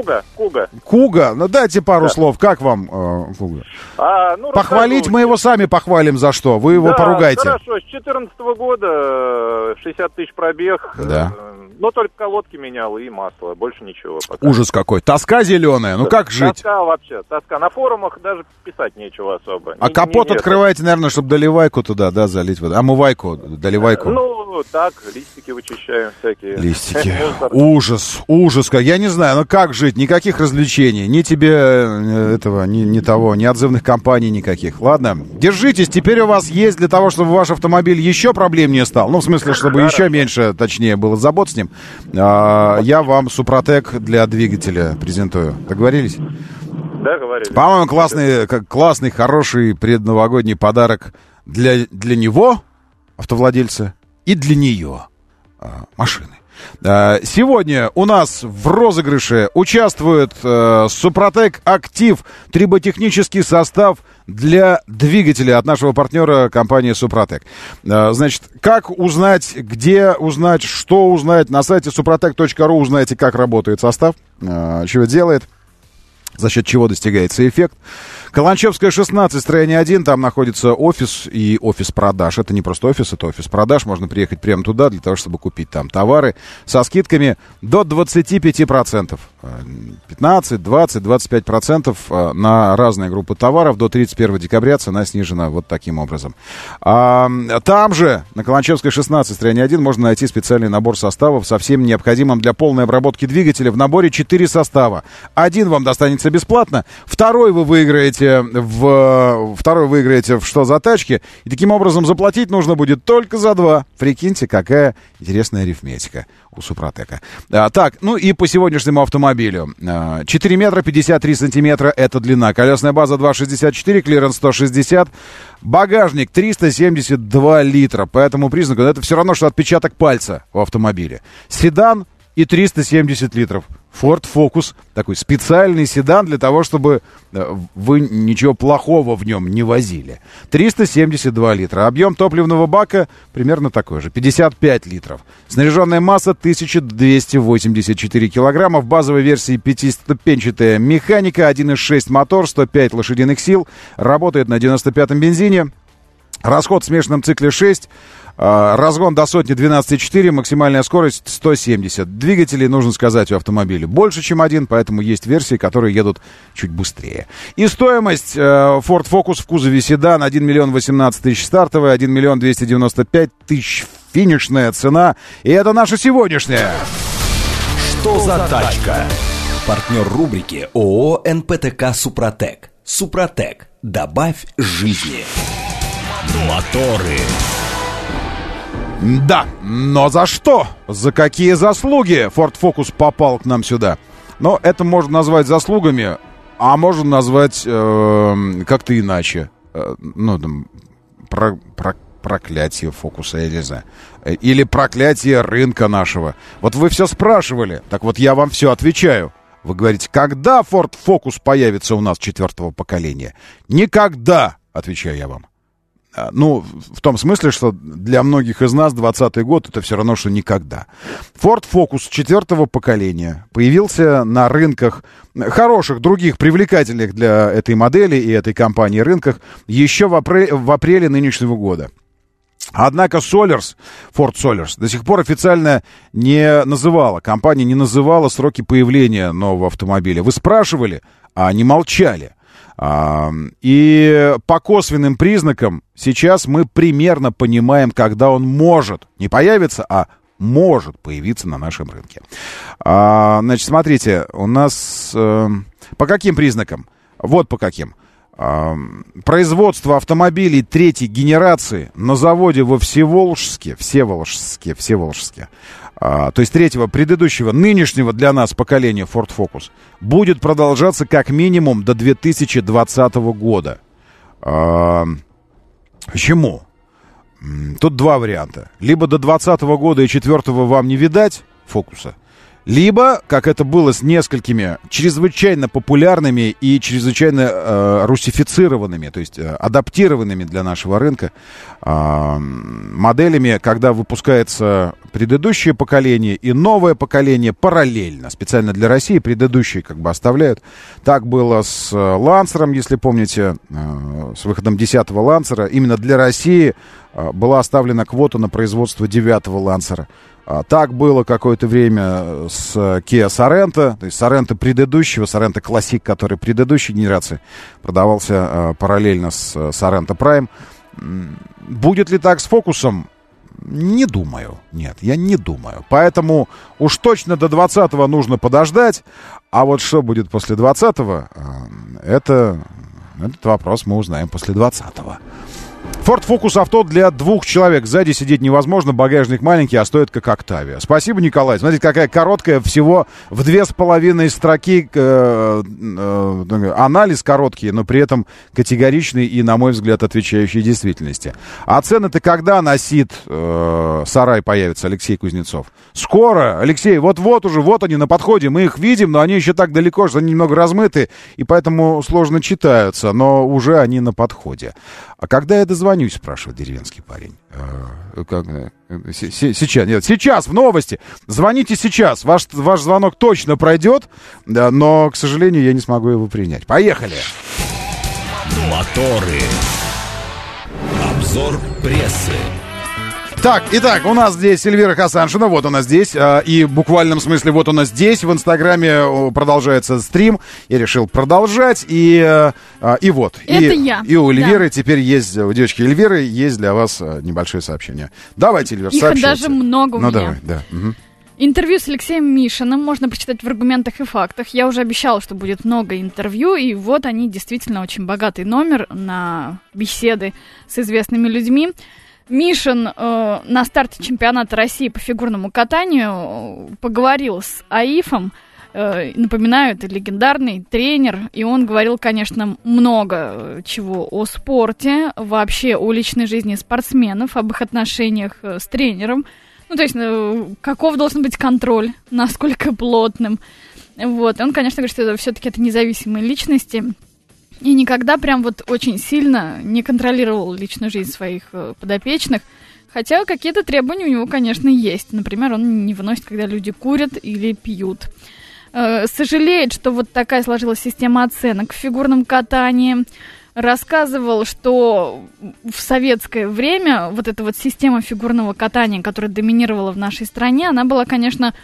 Куга? Ну, дайте пару слов. Как вам Куга? Похвалить мы его сами похвалим за что? Вы его поругайте. Хорошо. С 2014 года 60 тысяч пробег. Да. Но только колодки менял и масло. Больше ничего. Пока. Ужас какой. Тоска зеленая. Ну как жить? Тоска вообще. Тоска. На форумах даже писать нечего особо. А капот открываете, наверное, чтобы доливайку туда, да, залить воду. Омывайку, доливайку. Ну, так, листики вычищаем всякие. Листики. Ужас. Я не знаю, ну как жить? Никаких развлечений. Ни тебе этого, ни отзывных компаний никаких. Ладно, держитесь. Теперь у вас есть для того, чтобы ваш автомобиль еще проблемнее стал. Ну, в смысле, чтобы еще меньше, точнее, было забот с ним. Я вам Супротек для двигателя презентую. Договорились? Договорились. По-моему, классный, хороший предновогодний подарок для него, автовладельца, и для нее, машины. Сегодня у нас в розыгрыше участвует Супротек Актив, триботехнический состав для двигателя от нашего партнера компании Супротек. Значит, как узнать, где узнать, что узнать, на сайте suprotec.ru узнаете, как работает состав, чего делает, за счет чего достигается эффект. Каланчевская, 16, строение 1, там находится офис и офис продаж. Это не просто офис, это офис продаж. Можно приехать прямо туда для того, чтобы купить там товары со скидками до 25%. 15, 20, 25% на разные группы товаров. До 31 декабря цена снижена вот таким образом. Там же, на Каланчевской, 16, строение 1, можно найти специальный набор составов со всем необходимым для полной обработки двигателя. В наборе 4 состава. Один вам достанется бесплатно, второй вы выиграете в «Что за тачки?». И таким образом заплатить нужно будет только за 2. Прикиньте, какая интересная арифметика у Супротека. Так, ну и по сегодняшнему автомобилю. 4 метра 53 сантиметра — это длина. Колесная база 2,64, клиренс 160. Багажник 372 литра. По этому признаку это все равно, что отпечаток пальца в автомобиле. Седан и 370 литров. Ford Focus, такой специальный седан для того, чтобы вы ничего плохого в нем не возили. 372 литра. Объем топливного бака примерно такой же, 55 литров. Снаряженная масса 1284 килограмма. В базовой версии 5-ступенчатая механика, 1.6 мотор, 105 лошадиных сил. Работает на 95-м бензине. Расход в смешанном цикле 6. Разгон до сотни 12,4, максимальная скорость 170. Двигателей, нужно сказать, у автомобиля больше, чем один, поэтому есть версии, которые едут чуть быстрее. И стоимость Ford Focus в кузове седан 1 миллион 18 тысяч стартовая, 1 миллион 295 тысяч финишная цена. И это наша сегодняшняя. Что за тачка? Партнер рубрики ООО «НПТК Супротек». Супротек. Добавь жизни. Моторы. Да, но за что? За какие заслуги Ford Focus попал к нам сюда? Но это можно назвать заслугами, а можно назвать как-то иначе. Проклятие Фокуса, я не знаю. Или проклятие рынка нашего. Вот вы все спрашивали, так вот я вам все отвечаю. Вы говорите, когда Ford Focus появится у нас 4-го поколения? Никогда, отвечаю я вам. Ну, в том смысле, что для многих из нас 20-й год — это все равно, что никогда. Ford Focus 4-го поколения появился на рынках, хороших, других, привлекательных для этой модели и этой компании рынках, еще в апреле нынешнего года. Однако Ford Solers до сих пор официально компания не называла сроки появления нового автомобиля. Вы спрашивали, а они молчали. И по косвенным признакам сейчас мы примерно понимаем, когда он может не появиться, а может появиться на нашем рынке. Значит, смотрите, у нас по каким признакам? Вот по каким. Производство автомобилей 3-й генерации на заводе во Всеволожске, то есть 3-го, предыдущего, нынешнего для нас поколения Ford Focus, будет продолжаться как минимум до 2020 года. Почему? Тут два варианта. Либо до 2020 года и 4-го вам не видать Фокуса, Либо, как это было с несколькими чрезвычайно популярными и чрезвычайно русифицированными, то есть адаптированными для нашего рынка моделями, когда выпускается предыдущее поколение и новое поколение параллельно. Специально для России предыдущие как бы оставляют. Так было с Лансером, если помните, с выходом 10-го Лансера. Именно для России была оставлена квота на производство 9-го Лансера. Так было какое-то время с Kia Sorento, то есть Sorento предыдущего, Sorento Classic, который предыдущей генерации продавался параллельно с Sorento Prime. Будет ли так с Фокусом? Не думаю. Нет, я не думаю. Поэтому уж точно до 20-го нужно подождать. А вот что будет после 20-го, этот вопрос мы узнаем после 20-го. Ford Focus авто для 2 человек. Сзади сидеть невозможно, багажник маленький, а стоит как Octavia. Спасибо, Николай. Смотрите, какая короткая, всего в 2,5 строки анализ короткий, но при этом категоричный и, на мой взгляд, отвечающий действительности. А цены-то когда на СИД сарай появится, Алексей Кузнецов? Скоро, Алексей, вот-вот уже, вот они на подходе. Мы их видим, но они еще так далеко, что они немного размыты, и поэтому сложно читаются, но уже они на подходе. А когда я дозвонюсь, спрашивает деревенский парень. Сейчас, в новости. Звоните сейчас. Ваш звонок точно пройдет, да, но, к сожалению, я не смогу его принять. Поехали. Моторы. Обзор прессы. Итак, у нас здесь Эльвира Хасаншина, вот она здесь, и в буквальном смысле вот она здесь, в Инстаграме продолжается стрим, я решил продолжать, и вот. Это я. И у Эльвиры теперь есть, у девочки Эльвиры есть для вас небольшое сообщение. Давайте, Эльвира, сообщайте. Их даже много у меня. Давай, да. Угу. Интервью с Алексеем Мишиным можно почитать в «Аргументах и фактах». Я уже обещала, что будет много интервью, и вот они, действительно очень богатый номер на беседы с известными людьми. Мишин на старте чемпионата России по фигурному катанию поговорил с Аифом. Напоминаю, это легендарный тренер, и он говорил, конечно, много чего о спорте, вообще о личной жизни спортсменов, об их отношениях с тренером. Ну, то есть, каков должен быть контроль, насколько плотным. Вот. Он, конечно, говорит, что все-таки это независимые личности. И никогда прям вот очень сильно не контролировал личную жизнь своих подопечных. Хотя какие-то требования у него, конечно, есть. Например, он не выносит, когда люди курят или пьют. Сожалеет, что вот такая сложилась система оценок в фигурном катании. Рассказывал, что в советское время вот эта вот система фигурного катания, которая доминировала в нашей стране, она была, конечно,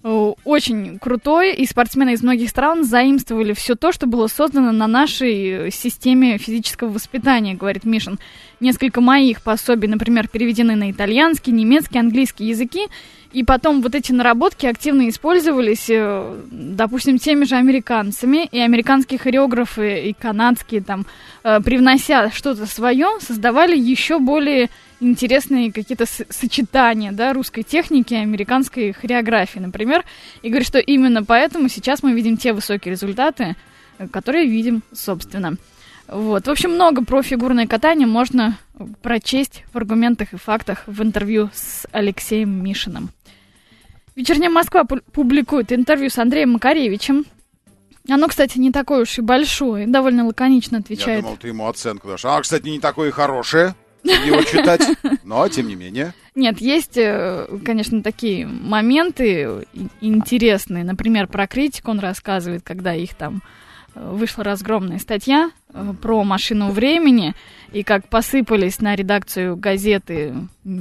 очень крутой, и спортсмены из многих стран заимствовали все то, что было создано на нашей системе физического воспитания, говорит Мишин. Несколько моих пособий, например, переведены на итальянский, немецкий, английский языки, и потом вот эти наработки активно использовались, допустим, теми же американцами, и американские хореографы, и канадские, там, привнося что-то свое, создавали еще более интересные какие-то сочетания, да, русской техники и американской хореографии, например. И говорит, что именно поэтому сейчас мы видим те высокие результаты, которые видим, собственно. Вот. В общем, много про фигурное катание можно прочесть в «Аргументах и фактах» в интервью с Алексеем Мишиным. «Вечерняя Москва» публикует интервью с Андреем Макаревичем. Оно, кстати, не такое уж и большое, довольно лаконично отвечает. Я думал, ты ему оценку дашь. Оно, кстати, не такое и хорошее его читать, но тем не менее. Нет, есть, конечно, такие моменты интересные. Например, про критику он рассказывает, когда их там вышла разгромная статья про «Машину времени», и как посыпались на редакцию газеты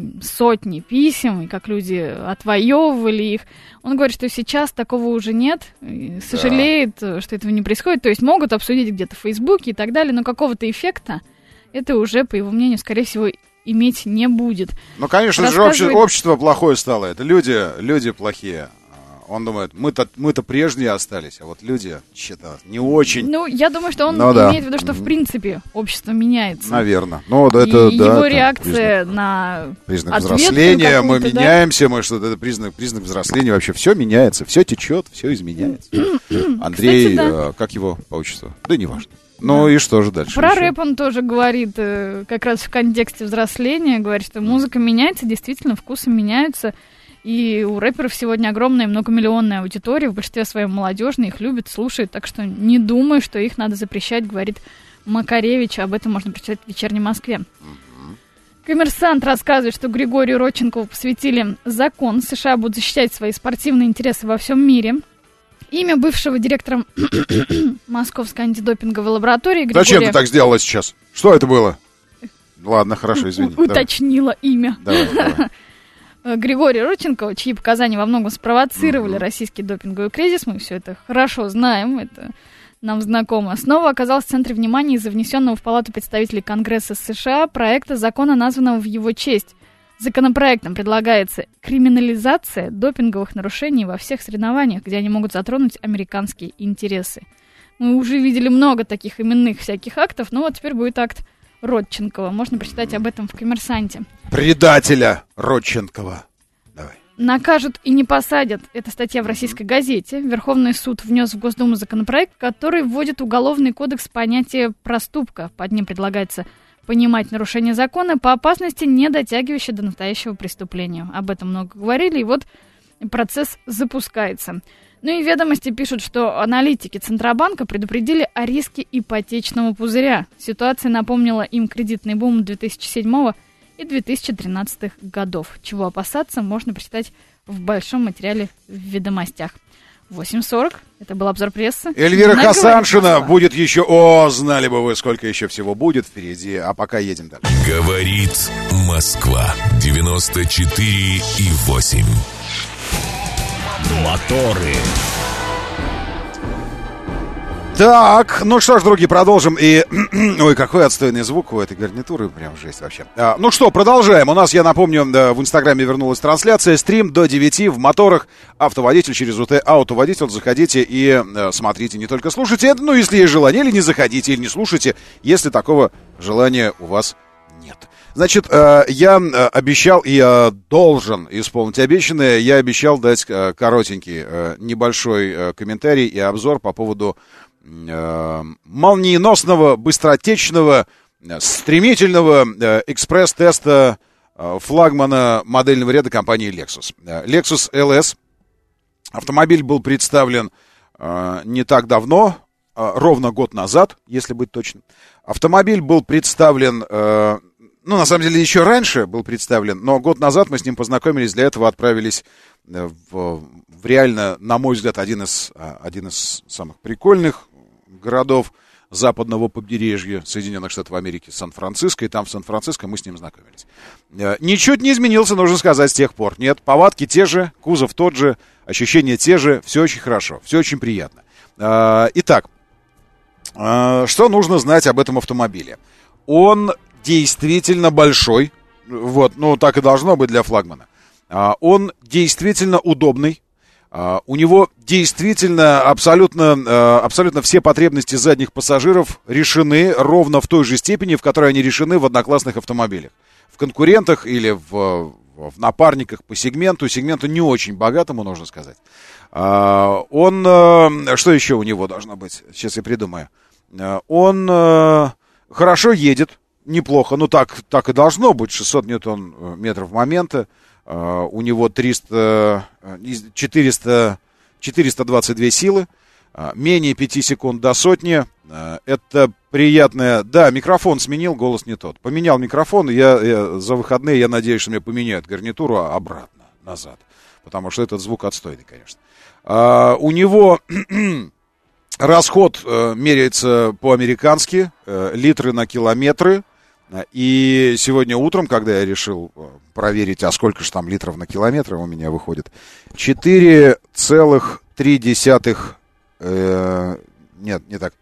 сотни писем, и как люди отвоевывали их. Он говорит, что сейчас такого уже нет, и сожалеет, что этого не происходит. То есть могут обсудить где-то в Фейсбуке и так далее, но какого-то эффекта это уже, по его мнению, скорее всего, иметь не будет. Ну, конечно же, общество плохое стало. Это люди плохие. Он думает, мы-то прежние остались, а вот люди что-то не очень. Ну, я думаю, что он имеет в виду, что в принципе общество меняется. Наверное. Ну, это, и его реакция на признак взросления, мы меняемся, мы что-то это признак взросления, вообще все меняется, все течет, все изменяется. Андрей, кстати, да. Как его по отчеству? Да неважно. Ну и что же дальше? Про еще? рэп он тоже говорит, как раз в контексте взросления, говорит, что музыка меняется, действительно, вкусы меняются. И у рэперов сегодня огромная многомиллионная аудитория, в большинстве своем молодежная, их любят, слушают, так что не думаю, что их надо запрещать, говорит Макаревич. Об этом можно прочитать в «Вечерней Москве». Коммерсант рассказывает, что Григорию Родченкову посвятили закон. США будут защищать свои спортивные интересы во всем мире. Имя бывшего директора Московской антидопинговой лаборатории Григория... Зачем ты так сделала сейчас? Что это было? Ладно, хорошо, извини. Уточнила имя. Давай. Григория Родченкова, чьи показания во многом спровоцировали российский допинговый кризис, мы все это хорошо знаем, это нам знакомо, снова оказался в центре внимания из-за внесенного в Палату представителей Конгресса США проекта закона, названного в его честь. Законопроектом предлагается криминализация допинговых нарушений во всех соревнованиях, где они могут затронуть американские интересы. Мы уже видели много таких именных всяких актов, но вот теперь будет акт Родченкова. Можно прочитать об этом в «Коммерсанте». Предателя Родченкова. Давай. Накажут и не посадят. Это статья в «Российской газете». Верховный суд внес в Госдуму законопроект, который вводит в Уголовный кодекс понятие проступка. Под ним предлагается понимать нарушение закона по опасности, не дотягивающее до настоящего преступления. Об этом много говорили, и вот процесс запускается. Ну и «Ведомости» пишут, что аналитики Центробанка предупредили о риске ипотечного пузыря. Ситуация напомнила им кредитный бум 2007 и 2013 годов. Чего опасаться, можно прочитать в большом материале в «Ведомостях». 8:40. Это был обзор прессы. Эльвира Хасаншина будет еще... О, знали бы вы, сколько еще всего будет впереди. А пока едем дальше. Говорит Москва. 94,8. Моторы. Так, ну что ж, друзья, продолжим. И, ой, какой отстойный звук у этой гарнитуры, прям жесть вообще. Ну что, продолжаем. У нас, я напомню, в Инстаграме вернулась трансляция. Стрим до 9 в моторах. Автоводитель через УТ Аутоводитель. Заходите и смотрите, не только слушайте. Ну, если есть желание, или не заходите, или не слушайте, если такого желания у вас нет. Значит, я обещал, и я должен исполнить обещанное. Я обещал дать коротенький, небольшой комментарий и обзор по поводу молниеносного, быстротечного, стремительного экспресс-теста флагмана модельного ряда компании Lexus. Lexus LS. Автомобиль был представлен не так давно, ровно год назад, если быть точным. Автомобиль был представлен, ну, на самом деле, еще раньше был представлен, но год назад мы с ним познакомились, для этого отправились в реально, на мой взгляд, один из самых прикольных городов западного побережья Соединенных Штатов Америки, Сан-Франциско, и там в Сан-Франциско мы с ним знакомились. Ничуть не изменился, нужно сказать, с тех пор. Нет, повадки те же, кузов тот же, ощущения те же, все очень хорошо, все очень приятно. Итак, что нужно знать об этом автомобиле? Он действительно большой, вот, ну так и должно быть для флагмана. Он действительно удобный. У него действительно абсолютно все потребности задних пассажиров решены ровно в той же степени, в которой они решены в одноклассных автомобилях. В конкурентах или в напарниках по сегменту не очень богатому, нужно сказать. Что еще у него должно быть? Сейчас я придумаю. Он хорошо едет, неплохо, ну так и должно быть, 600 ньютон-метров момента. У него 422 силы, менее 5 секунд до сотни. Это приятное... Да, микрофон сменил, голос не тот. Поменял микрофон, я за выходные, я надеюсь, что мне поменяют гарнитуру обратно, назад. Потому что этот звук отстойный, конечно. У него расход меряется по-американски, литры на километры. И сегодня утром, когда я решил проверить, а сколько же там литров на километр у меня выходит, 4,3, нет, не так,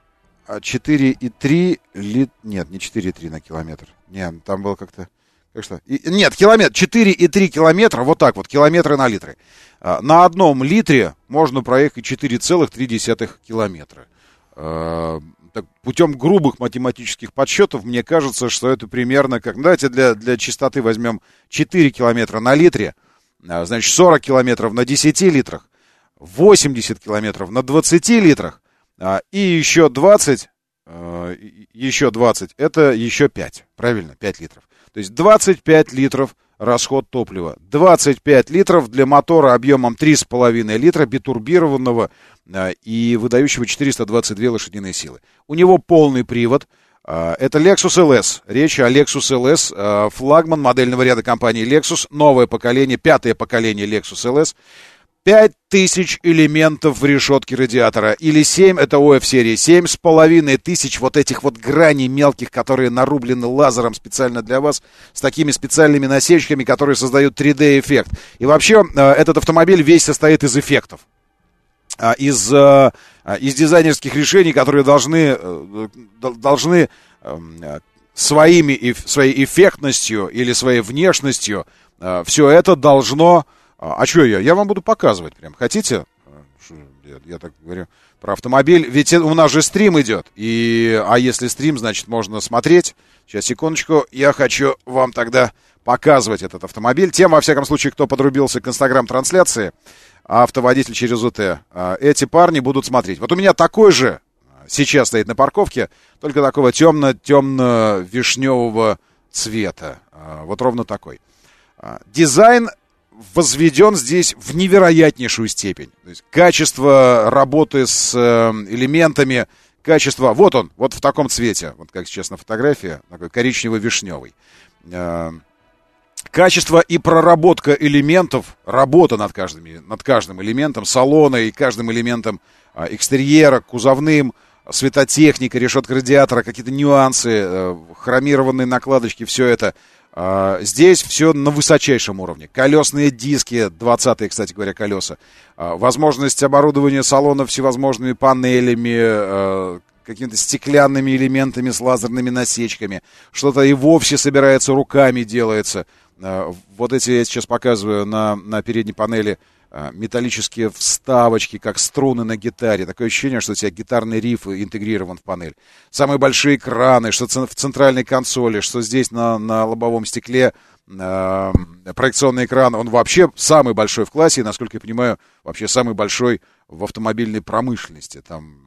4,3 нет, не 4,3 на километр, нет, там было как-то, нет, километр, 4,3 километра, вот так вот, километры на литры. На одном литре можно проехать 4,3 километра. Так, путем грубых математических подсчетов, мне кажется, что это примерно как... Давайте для чистоты возьмем 4 километра на литре, значит, 40 километров на 10 литрах, 80 километров на 20 литрах, и еще 20 еще 20, это еще 5, правильно, 5 литров. То есть 25 литров расход топлива. 25 литров для мотора объемом 3,5 литра, битурбированного и выдающего 422 лошадиные силы. У него полный привод. Это Lexus LS. Речь о Lexus LS, флагман модельного ряда компании Lexus. Новое поколение, 5-е поколение Lexus LS. 5000 элементов в решетке радиатора. Или 7, это OF-серии. 7500 вот этих вот граней мелких, которые нарублены лазером специально для вас, с такими специальными насечками, которые создают 3D-эффект. И вообще, этот автомобиль весь состоит из эффектов. Из дизайнерских решений, которые должны своей эффектностью или своей внешностью все это должно... А что я вам буду показывать прям. Хотите? Я так говорю про автомобиль. Ведь у нас же стрим идет. А если стрим, значит, можно смотреть. Сейчас, секундочку. Я хочу вам тогда показывать этот автомобиль. Тем, во всяком случае, кто подрубился к инстаграм-трансляции, автоводитель через УТ, эти парни будут смотреть. Вот у меня такой же сейчас стоит на парковке, только такого темно-вишневого цвета. Вот ровно такой. Дизайн возведен здесь в невероятнейшую степень. То есть качество работы с элементами, качество... Вот он, вот в таком цвете, вот как сейчас на фотографии, такой коричнево-вишневый. Качество и проработка элементов, работа над каждым элементом салона и каждым элементом экстерьера, кузовным, светотехника, решетка радиатора, какие-то нюансы, хромированные накладочки, все это. Здесь все на высочайшем уровне. Колесные диски, 20-е, кстати говоря, колеса. Возможность оборудования салона всевозможными панелями, какими-то стеклянными элементами с лазерными насечками. Что-то и вовсе собирается руками, делается. Вот эти я сейчас показываю на передней панели. Металлические вставочки, как струны на гитаре. Такое ощущение, что у тебя гитарный риф интегрирован в панель. Самые большие экраны, что в центральной консоли, что здесь на лобовом стекле проекционный экран. Он вообще самый большой в классе, и, насколько я понимаю, вообще самый большой в автомобильной промышленности. Там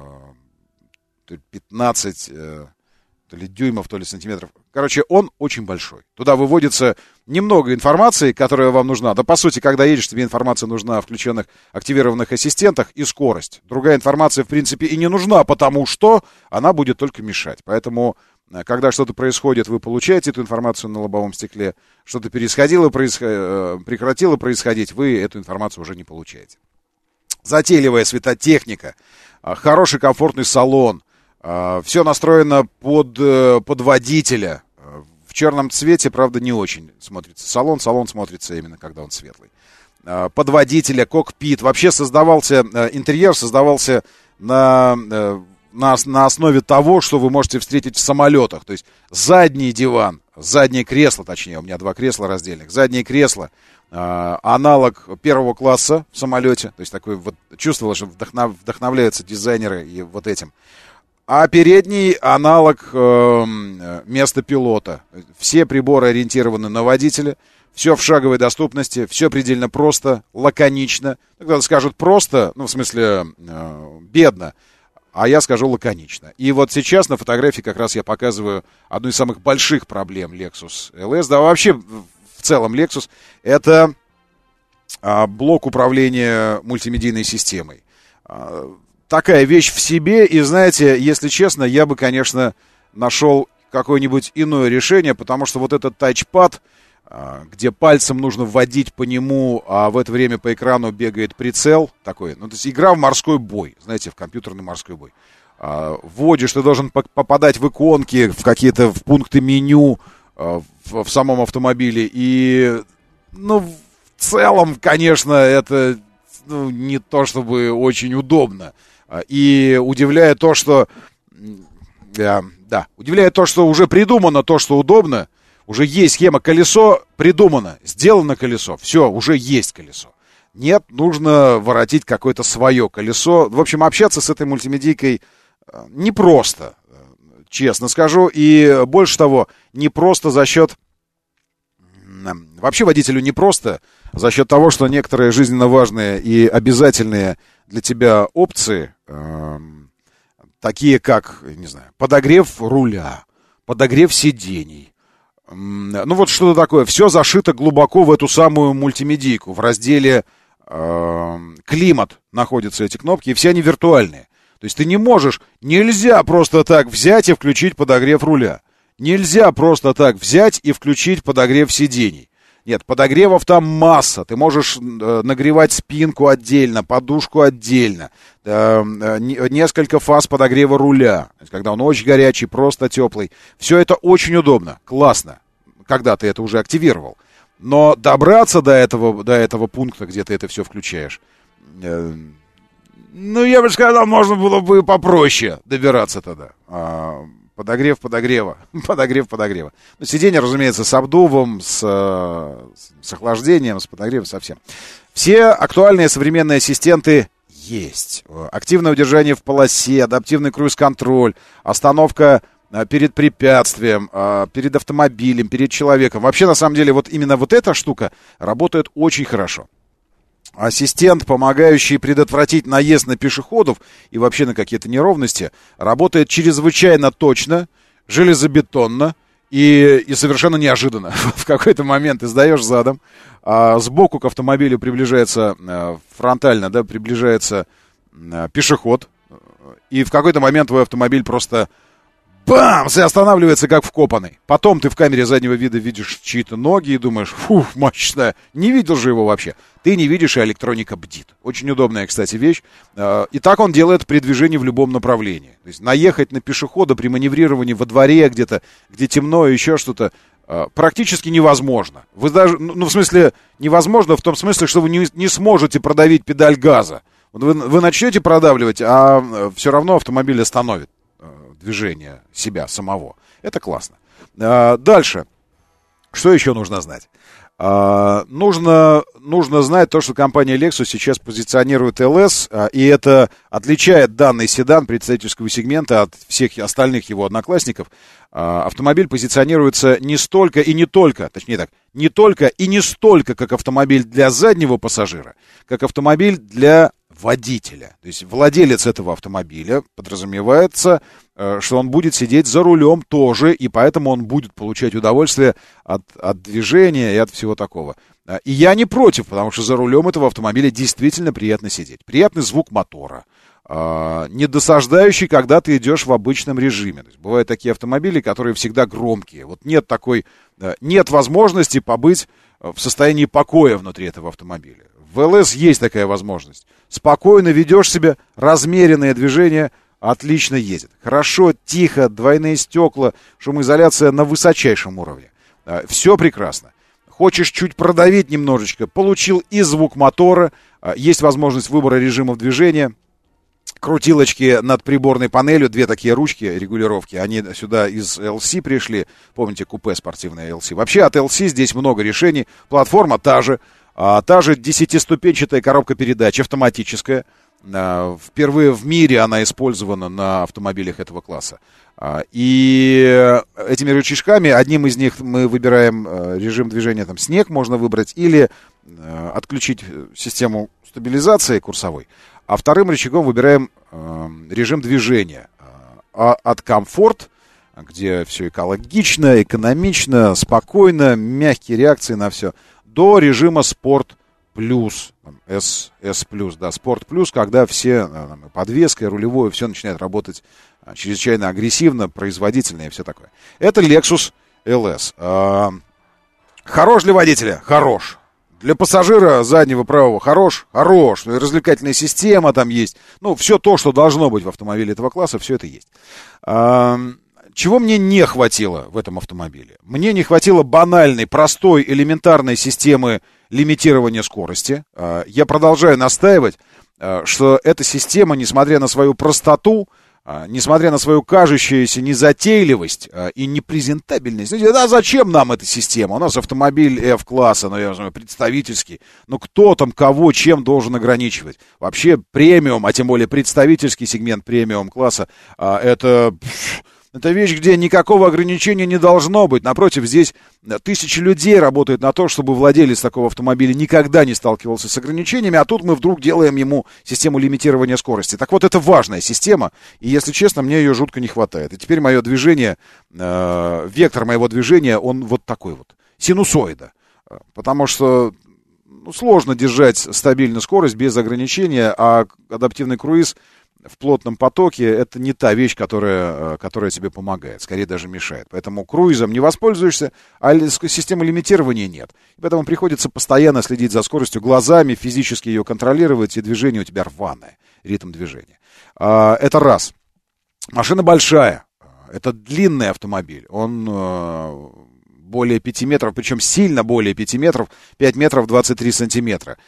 15 то ли дюймов, то ли сантиметров. Короче, он очень большой. Туда выводится немного информации, которая вам нужна. Да, по сути, когда едешь, тебе информация нужна о включенных, активированных ассистентах и скорость. Другая информация, в принципе, и не нужна, потому что она будет только мешать. Поэтому, когда что-то происходит, вы получаете эту информацию на лобовом стекле. Что-то прекратило происходить, вы эту информацию уже не получаете. Затейливая светотехника, хороший комфортный салон. Все настроено под водителя. В черном цвете, правда, не очень смотрится салон. Салон смотрится именно, когда он светлый. Под водителя, кокпит. Вообще интерьер создавался на основе того, что вы можете встретить в самолетах. То есть задний диван, заднее кресло, точнее, у меня 2 кресла раздельных. Заднее кресло, аналог первого класса в самолете. То есть такой вот чувствовал, что вдохновляются дизайнеры и вот этим. А передний аналог места пилота. Все приборы ориентированы на водителя. Все в шаговой доступности. Все предельно просто, лаконично. Когда скажут просто, в смысле бедно, а я скажу лаконично. И вот сейчас на фотографии как раз я показываю одну из самых больших проблем Lexus LS. Да вообще в целом Lexus. Это блок управления мультимедийной системой. Такая вещь в себе, и знаете, если честно, я бы, конечно, нашел какое-нибудь иное решение, потому что вот этот тачпад, где пальцем нужно вводить по нему, а в это время по экрану бегает прицел такой, то есть игра в морской бой, знаете, в компьютерный морской бой. Вводишь, ты должен попадать в иконки, в какие-то пункты меню в самом автомобиле, и, в целом, конечно, это не то чтобы очень удобно. И удивляет то, что удивляет то, что уже придумано, то, что удобно, уже есть схема, колесо придумано, сделано колесо, все, уже есть колесо. Нет, нужно воротить какое-то свое колесо. В общем, общаться с этой мультимедийкой непросто, честно скажу, и больше того, непросто за счет... Вообще водителю непросто за счет того, что некоторые жизненно важные и обязательные для тебя опции, такие как, не знаю, подогрев руля, подогрев сидений. Ну вот что-то такое. Все зашито глубоко в эту самую мультимедийку. В разделе «Климат» находятся эти кнопки, и все они виртуальные. То есть ты не можешь, нельзя просто так взять и включить подогрев руля. Нельзя просто так взять и включить подогрев сидений. Нет, подогревов там масса. Ты можешь нагревать спинку отдельно, подушку отдельно. Несколько фаз подогрева руля. Когда он очень горячий, просто теплый. Все это очень удобно, классно, когда ты это уже активировал. Но добраться до этого пункта, где ты это все включаешь, ну, я бы сказал, можно было бы попроще добираться тогда. Подогрев подогрева. Ну, сиденье, разумеется, с обдувом, с охлаждением, с подогревом, совсем. Все актуальные современные ассистенты есть. Активное удержание в полосе, адаптивный круиз-контроль, остановка перед препятствием, перед автомобилем, перед человеком. Вообще, на самом деле, вот именно вот эта штука работает очень хорошо. Ассистент, помогающий предотвратить наезд на пешеходов и вообще на какие-то неровности, работает чрезвычайно точно, железобетонно и совершенно неожиданно. В какой-то момент ты сдаешь задом, сбоку к автомобилю приближается фронтально, да, приближается пешеход, и в какой-то момент твой автомобиль просто бамс, и останавливается как вкопанный. Потом ты в камере заднего вида видишь чьи-то ноги и думаешь, фух, мощная. Не видел же его вообще. Ты не видишь, и электроника бдит. Очень удобная, кстати, вещь. И так он делает при движении в любом направлении. То есть наехать на пешехода при маневрировании во дворе где-то, где темно и еще что-то, практически невозможно. Вы даже, ну, в смысле, невозможно в том смысле, что вы не сможете продавить педаль газа. Вы начнете продавливать, а все равно автомобиль остановит движение себя самого. Это классно. Дальше. Что еще нужно знать? Нужно знать то, что компания Lexus сейчас позиционирует LS, и это отличает данный седан представительского сегмента от всех остальных его одноклассников. Автомобиль позиционируется не столько и не только, точнее так, не только и не столько как автомобиль для заднего пассажира, как автомобиль для водителя. То есть владелец этого автомобиля подразумевается, что он будет сидеть за рулем тоже, и поэтому он будет получать удовольствие от движения и от всего такого. И я не против, потому что за рулем этого автомобиля действительно приятно сидеть. Приятный звук мотора, не досаждающий, когда ты идешь в обычном режиме. То есть бывают такие автомобили, которые всегда громкие. Вот нет возможности побыть в состоянии покоя внутри этого автомобиля. В ЛС есть такая возможность. Спокойно ведешь себя, размеренное движение, отлично едет. Хорошо, тихо, двойные стекла, шумоизоляция на высочайшем уровне. Все прекрасно. Хочешь чуть продавить немножечко, получил и звук мотора, есть возможность выбора режимов движения. Крутилочки над приборной панелью, две такие ручки регулировки, они сюда из LC пришли, помните, купе спортивное LC. Вообще от LC здесь много решений, платформа та же 10-ступенчатая коробка передач, автоматическая. Впервые в мире она использована на автомобилях этого класса. И этими рычажками, одним из них мы выбираем режим движения, там снег можно выбрать, или отключить систему стабилизации курсовой. А вторым рычагом выбираем режим движения. От комфорт, где все экологично, экономично, спокойно, мягкие реакции на все, до режима спорт плюс, S плюс, да, спорт плюс, когда все подвеска и рулевое, все начинает работать чрезвычайно агрессивно, производительно и все такое. Это Lexus LS. Хорош для водителя? Хорош. Для пассажира заднего правого хорош? Хорош. И развлекательная система там есть. Ну, все то, что должно быть в автомобиле этого класса, все это есть. Чего мне не хватило в этом автомобиле? Мне не хватило банальной, простой, элементарной системы лимитирования скорости. Я продолжаю настаивать, что эта система, несмотря на свою простоту, несмотря на свою кажущуюся незатейливость и непрезентабельность, да зачем нам эта система? У нас автомобиль F-класса, ну, я знаю, представительский. Но кто там кого чем должен ограничивать? Вообще премиум, а тем более представительский сегмент премиум-класса, это Это вещь, где никакого ограничения не должно быть. Напротив, здесь тысячи людей работают на то, чтобы владелец такого автомобиля никогда не сталкивался с ограничениями, а тут мы вдруг делаем ему систему лимитирования скорости. Так вот, это важная система, и, если честно, мне ее жутко не хватает. И теперь мое движение, вектор моего движения, он вот такой вот, синусоида. Потому что сложно держать стабильную скорость без ограничения, а адаптивный круиз в плотном потоке — это не та вещь, которая тебе помогает, скорее даже мешает. Поэтому круизом не воспользуешься, а системы лимитирования нет. Поэтому приходится постоянно следить за скоростью глазами, физически ее контролировать, и движение у тебя рваное, ритм движения. Это раз. Машина большая, это длинный автомобиль, он более 5 метров, причем сильно более 5 метров, 5 метров 23 сантиметра.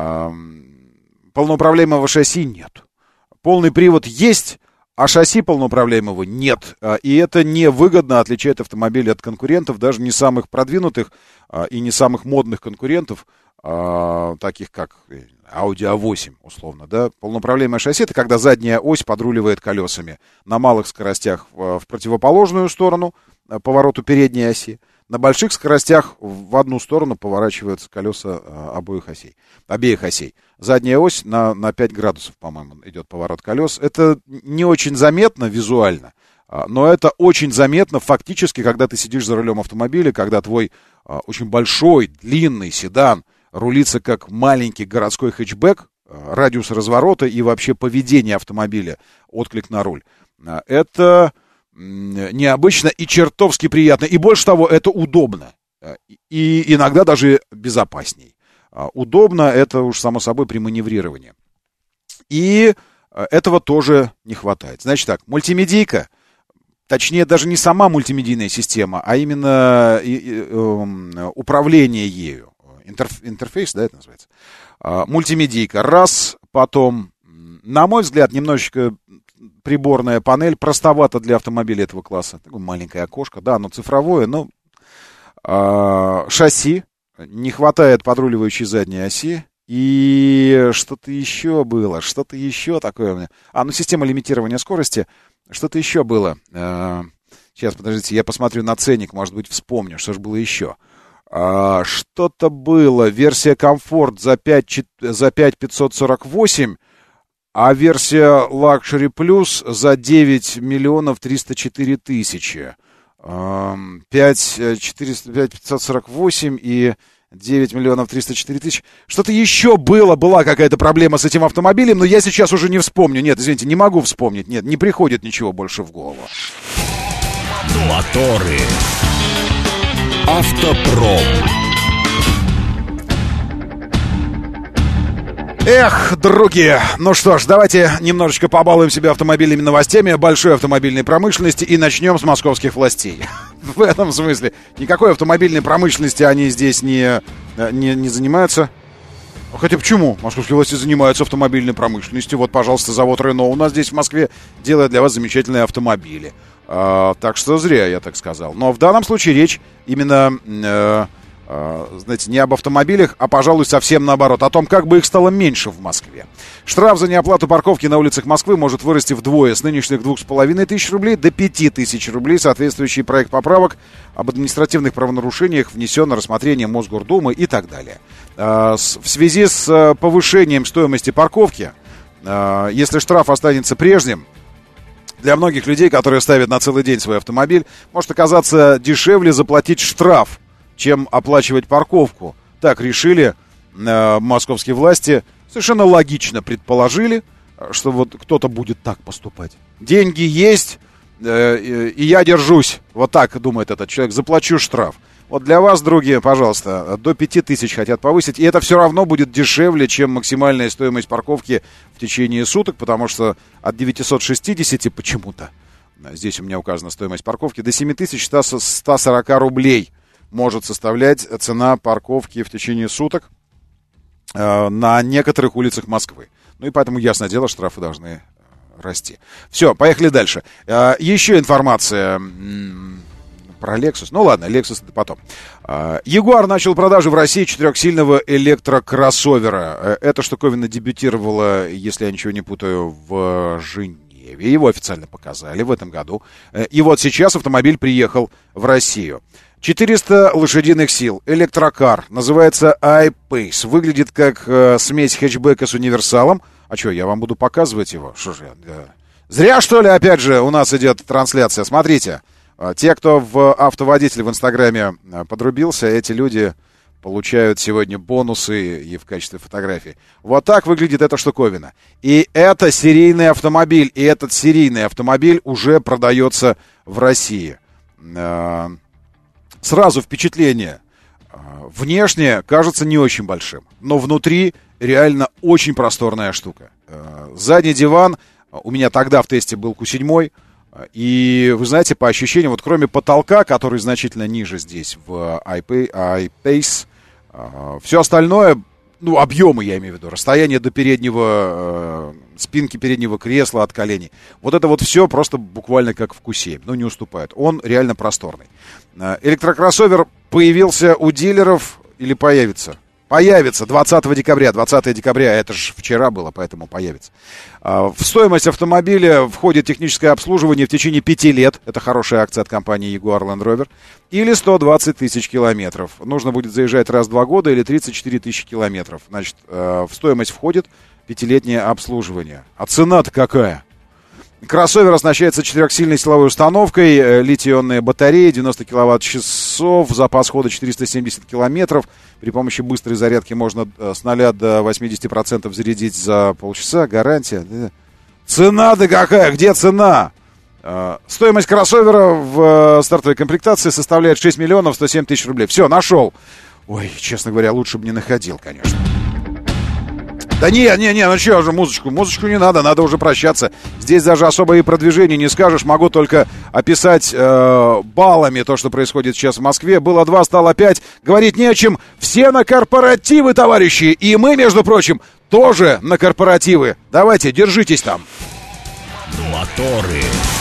Полноуправляемого шасси нет. Полный привод есть, а шасси полноуправляемого нет. И это невыгодно отличает автомобили от конкурентов, даже не самых продвинутых и не самых модных конкурентов, таких как Audi A8, условно. Да? Полноуправляемое шасси — это когда задняя ось подруливает колесами на малых скоростях в противоположную сторону повороту передней оси. На больших скоростях в одну сторону поворачиваются колеса обеих осей. Задняя ось на 5 градусов, по-моему, идет поворот колес. Это не очень заметно визуально, но это очень заметно фактически, когда ты сидишь за рулем автомобиля, когда твой очень большой, длинный седан рулится как маленький городской хэтчбэк, радиус разворота и вообще поведение автомобиля, отклик на руль. Это необычно и чертовски приятно. И больше того, это удобно. И иногда даже безопасней. Удобно это уж само собой при маневрировании. И этого тоже не хватает. Значит так, мультимедийка, точнее даже не сама мультимедийная система, а именно управление ею. Интерфейс, да, это называется? Мультимедийка. Раз, потом, на мой взгляд, немножечко приборная панель, простовато для автомобиля этого класса. Такое маленькое окошко, да, оно цифровое, но шасси, не хватает подруливающей задней оси, и что-то еще было, что-то еще такое у меня. Система лимитирования скорости, что-то еще было. Сейчас, подождите, я посмотрю на ценник, может быть, вспомню, что же было еще. Что-то было, версия комфорт за 5,548, а версия Luxury Plus за 9 миллионов 304 тысячи. 5,548 и 9 миллионов 304 тысячи. Что-то еще была какая-то проблема с этим автомобилем, но я сейчас уже не вспомню. Нет, извините, не могу вспомнить. Нет, не приходит ничего больше в голову. Моторы. Автопром. Эх, другие, ну что ж, давайте немножечко побалуем себя автомобильными новостями большой автомобильной промышленности и начнем с московских властей. В этом смысле. Никакой автомобильной промышленности они здесь не занимаются. Хотя почему? Московские власти занимаются автомобильной промышленностью. Вот, пожалуйста, завод Рено у нас здесь в Москве делает для вас замечательные автомобили. Так что зря я так сказал. Но в данном случае речь именно... знаете, не об автомобилях, а, пожалуй, совсем наоборот, о том, как бы их стало меньше в Москве. Штраф за неоплату парковки на улицах Москвы может вырасти вдвое, с нынешних 2500 рублей до 5000 рублей. Соответствующий проект поправок об административных правонарушениях внесен на рассмотрение Мосгордумы и так далее. В связи с повышением стоимости парковки, если штраф останется прежним, для многих людей, которые ставят на целый день свой автомобиль, может оказаться дешевле заплатить штраф, чем оплачивать парковку. Так решили московские власти. Совершенно логично предположили, что вот кто-то будет так поступать. Деньги есть, и я держусь. Вот так думает этот человек. Заплачу штраф. Вот для вас, другие, пожалуйста, до 5000 хотят повысить. И это все равно будет дешевле, чем максимальная стоимость парковки в течение суток, потому что от 960 почему-то, здесь у меня указана стоимость парковки, до 7140 рублей может составлять цена парковки в течение суток на некоторых улицах Москвы. Ну и поэтому, ясное дело, штрафы должны расти. Все, поехали дальше. Еще информация про Lexus. Ну ладно, Lexus это потом. Jaguar начал продажи в России 4-сильного электрокроссовера. Эта штуковина дебютировала, если я ничего не путаю, в Женеве. Киеве. Его официально показали в этом году. И вот сейчас автомобиль приехал в Россию. 400 лошадиных сил, электрокар, называется I-Pace. Выглядит как смесь хэтчбека с универсалом. А что, я вам буду показывать его? Что же я... Зря, что ли, опять же, у нас идет трансляция. Смотрите, те, кто в автоводитель в Инстаграме подрубился, эти люди получают сегодня бонусы и в качестве фотографий. Вот так выглядит эта штуковина. И это серийный автомобиль. И этот серийный автомобиль уже продается в России. Сразу впечатление. Внешне кажется не очень большим, но внутри реально очень просторная штука. Задний диван у меня тогда в тесте был Q7, и вы знаете, по ощущениям, вот кроме потолка, который значительно ниже здесь в I-Pace, все остальное, ну, объемы я имею в виду, расстояние до переднего, спинки переднего кресла от коленей, вот это вот все просто буквально как в Q7, ну, не уступает. Он реально просторный. Электрокроссовер появился у дилеров или появится? Появится 20 декабря. 20 декабря, это же вчера было, поэтому появится. В стоимость автомобиля входит техническое обслуживание в течение 5 лет. Это хорошая акция от компании Jaguar Land Rover. Или 120 тысяч километров. Нужно будет заезжать раз в 2 года или 34 тысячи километров. Значит, в стоимость входит 5-летнее обслуживание. А цена-то какая? Кроссовер оснащается 4-сильной силовой установкой, литий-ионные батареи, 90 киловатт-часов, запас хода 470 километров. При помощи быстрой зарядки можно с 0 до 80% зарядить за полчаса. Гарантия. Цена-то какая? Где цена? Стоимость кроссовера в стартовой комплектации составляет 6 миллионов 107 тысяч рублей. Все, нашел. Ой, честно говоря, лучше бы не находил, конечно. Да не, ну что же, музычку не надо уже прощаться. Здесь даже особо и продвижения не скажешь, могу только описать баллами то, что происходит сейчас в Москве. Было 2, стало 5, говорить не о чем. Все на корпоративы, товарищи, и мы, между прочим, тоже на корпоративы. Давайте, держитесь там. Моторы.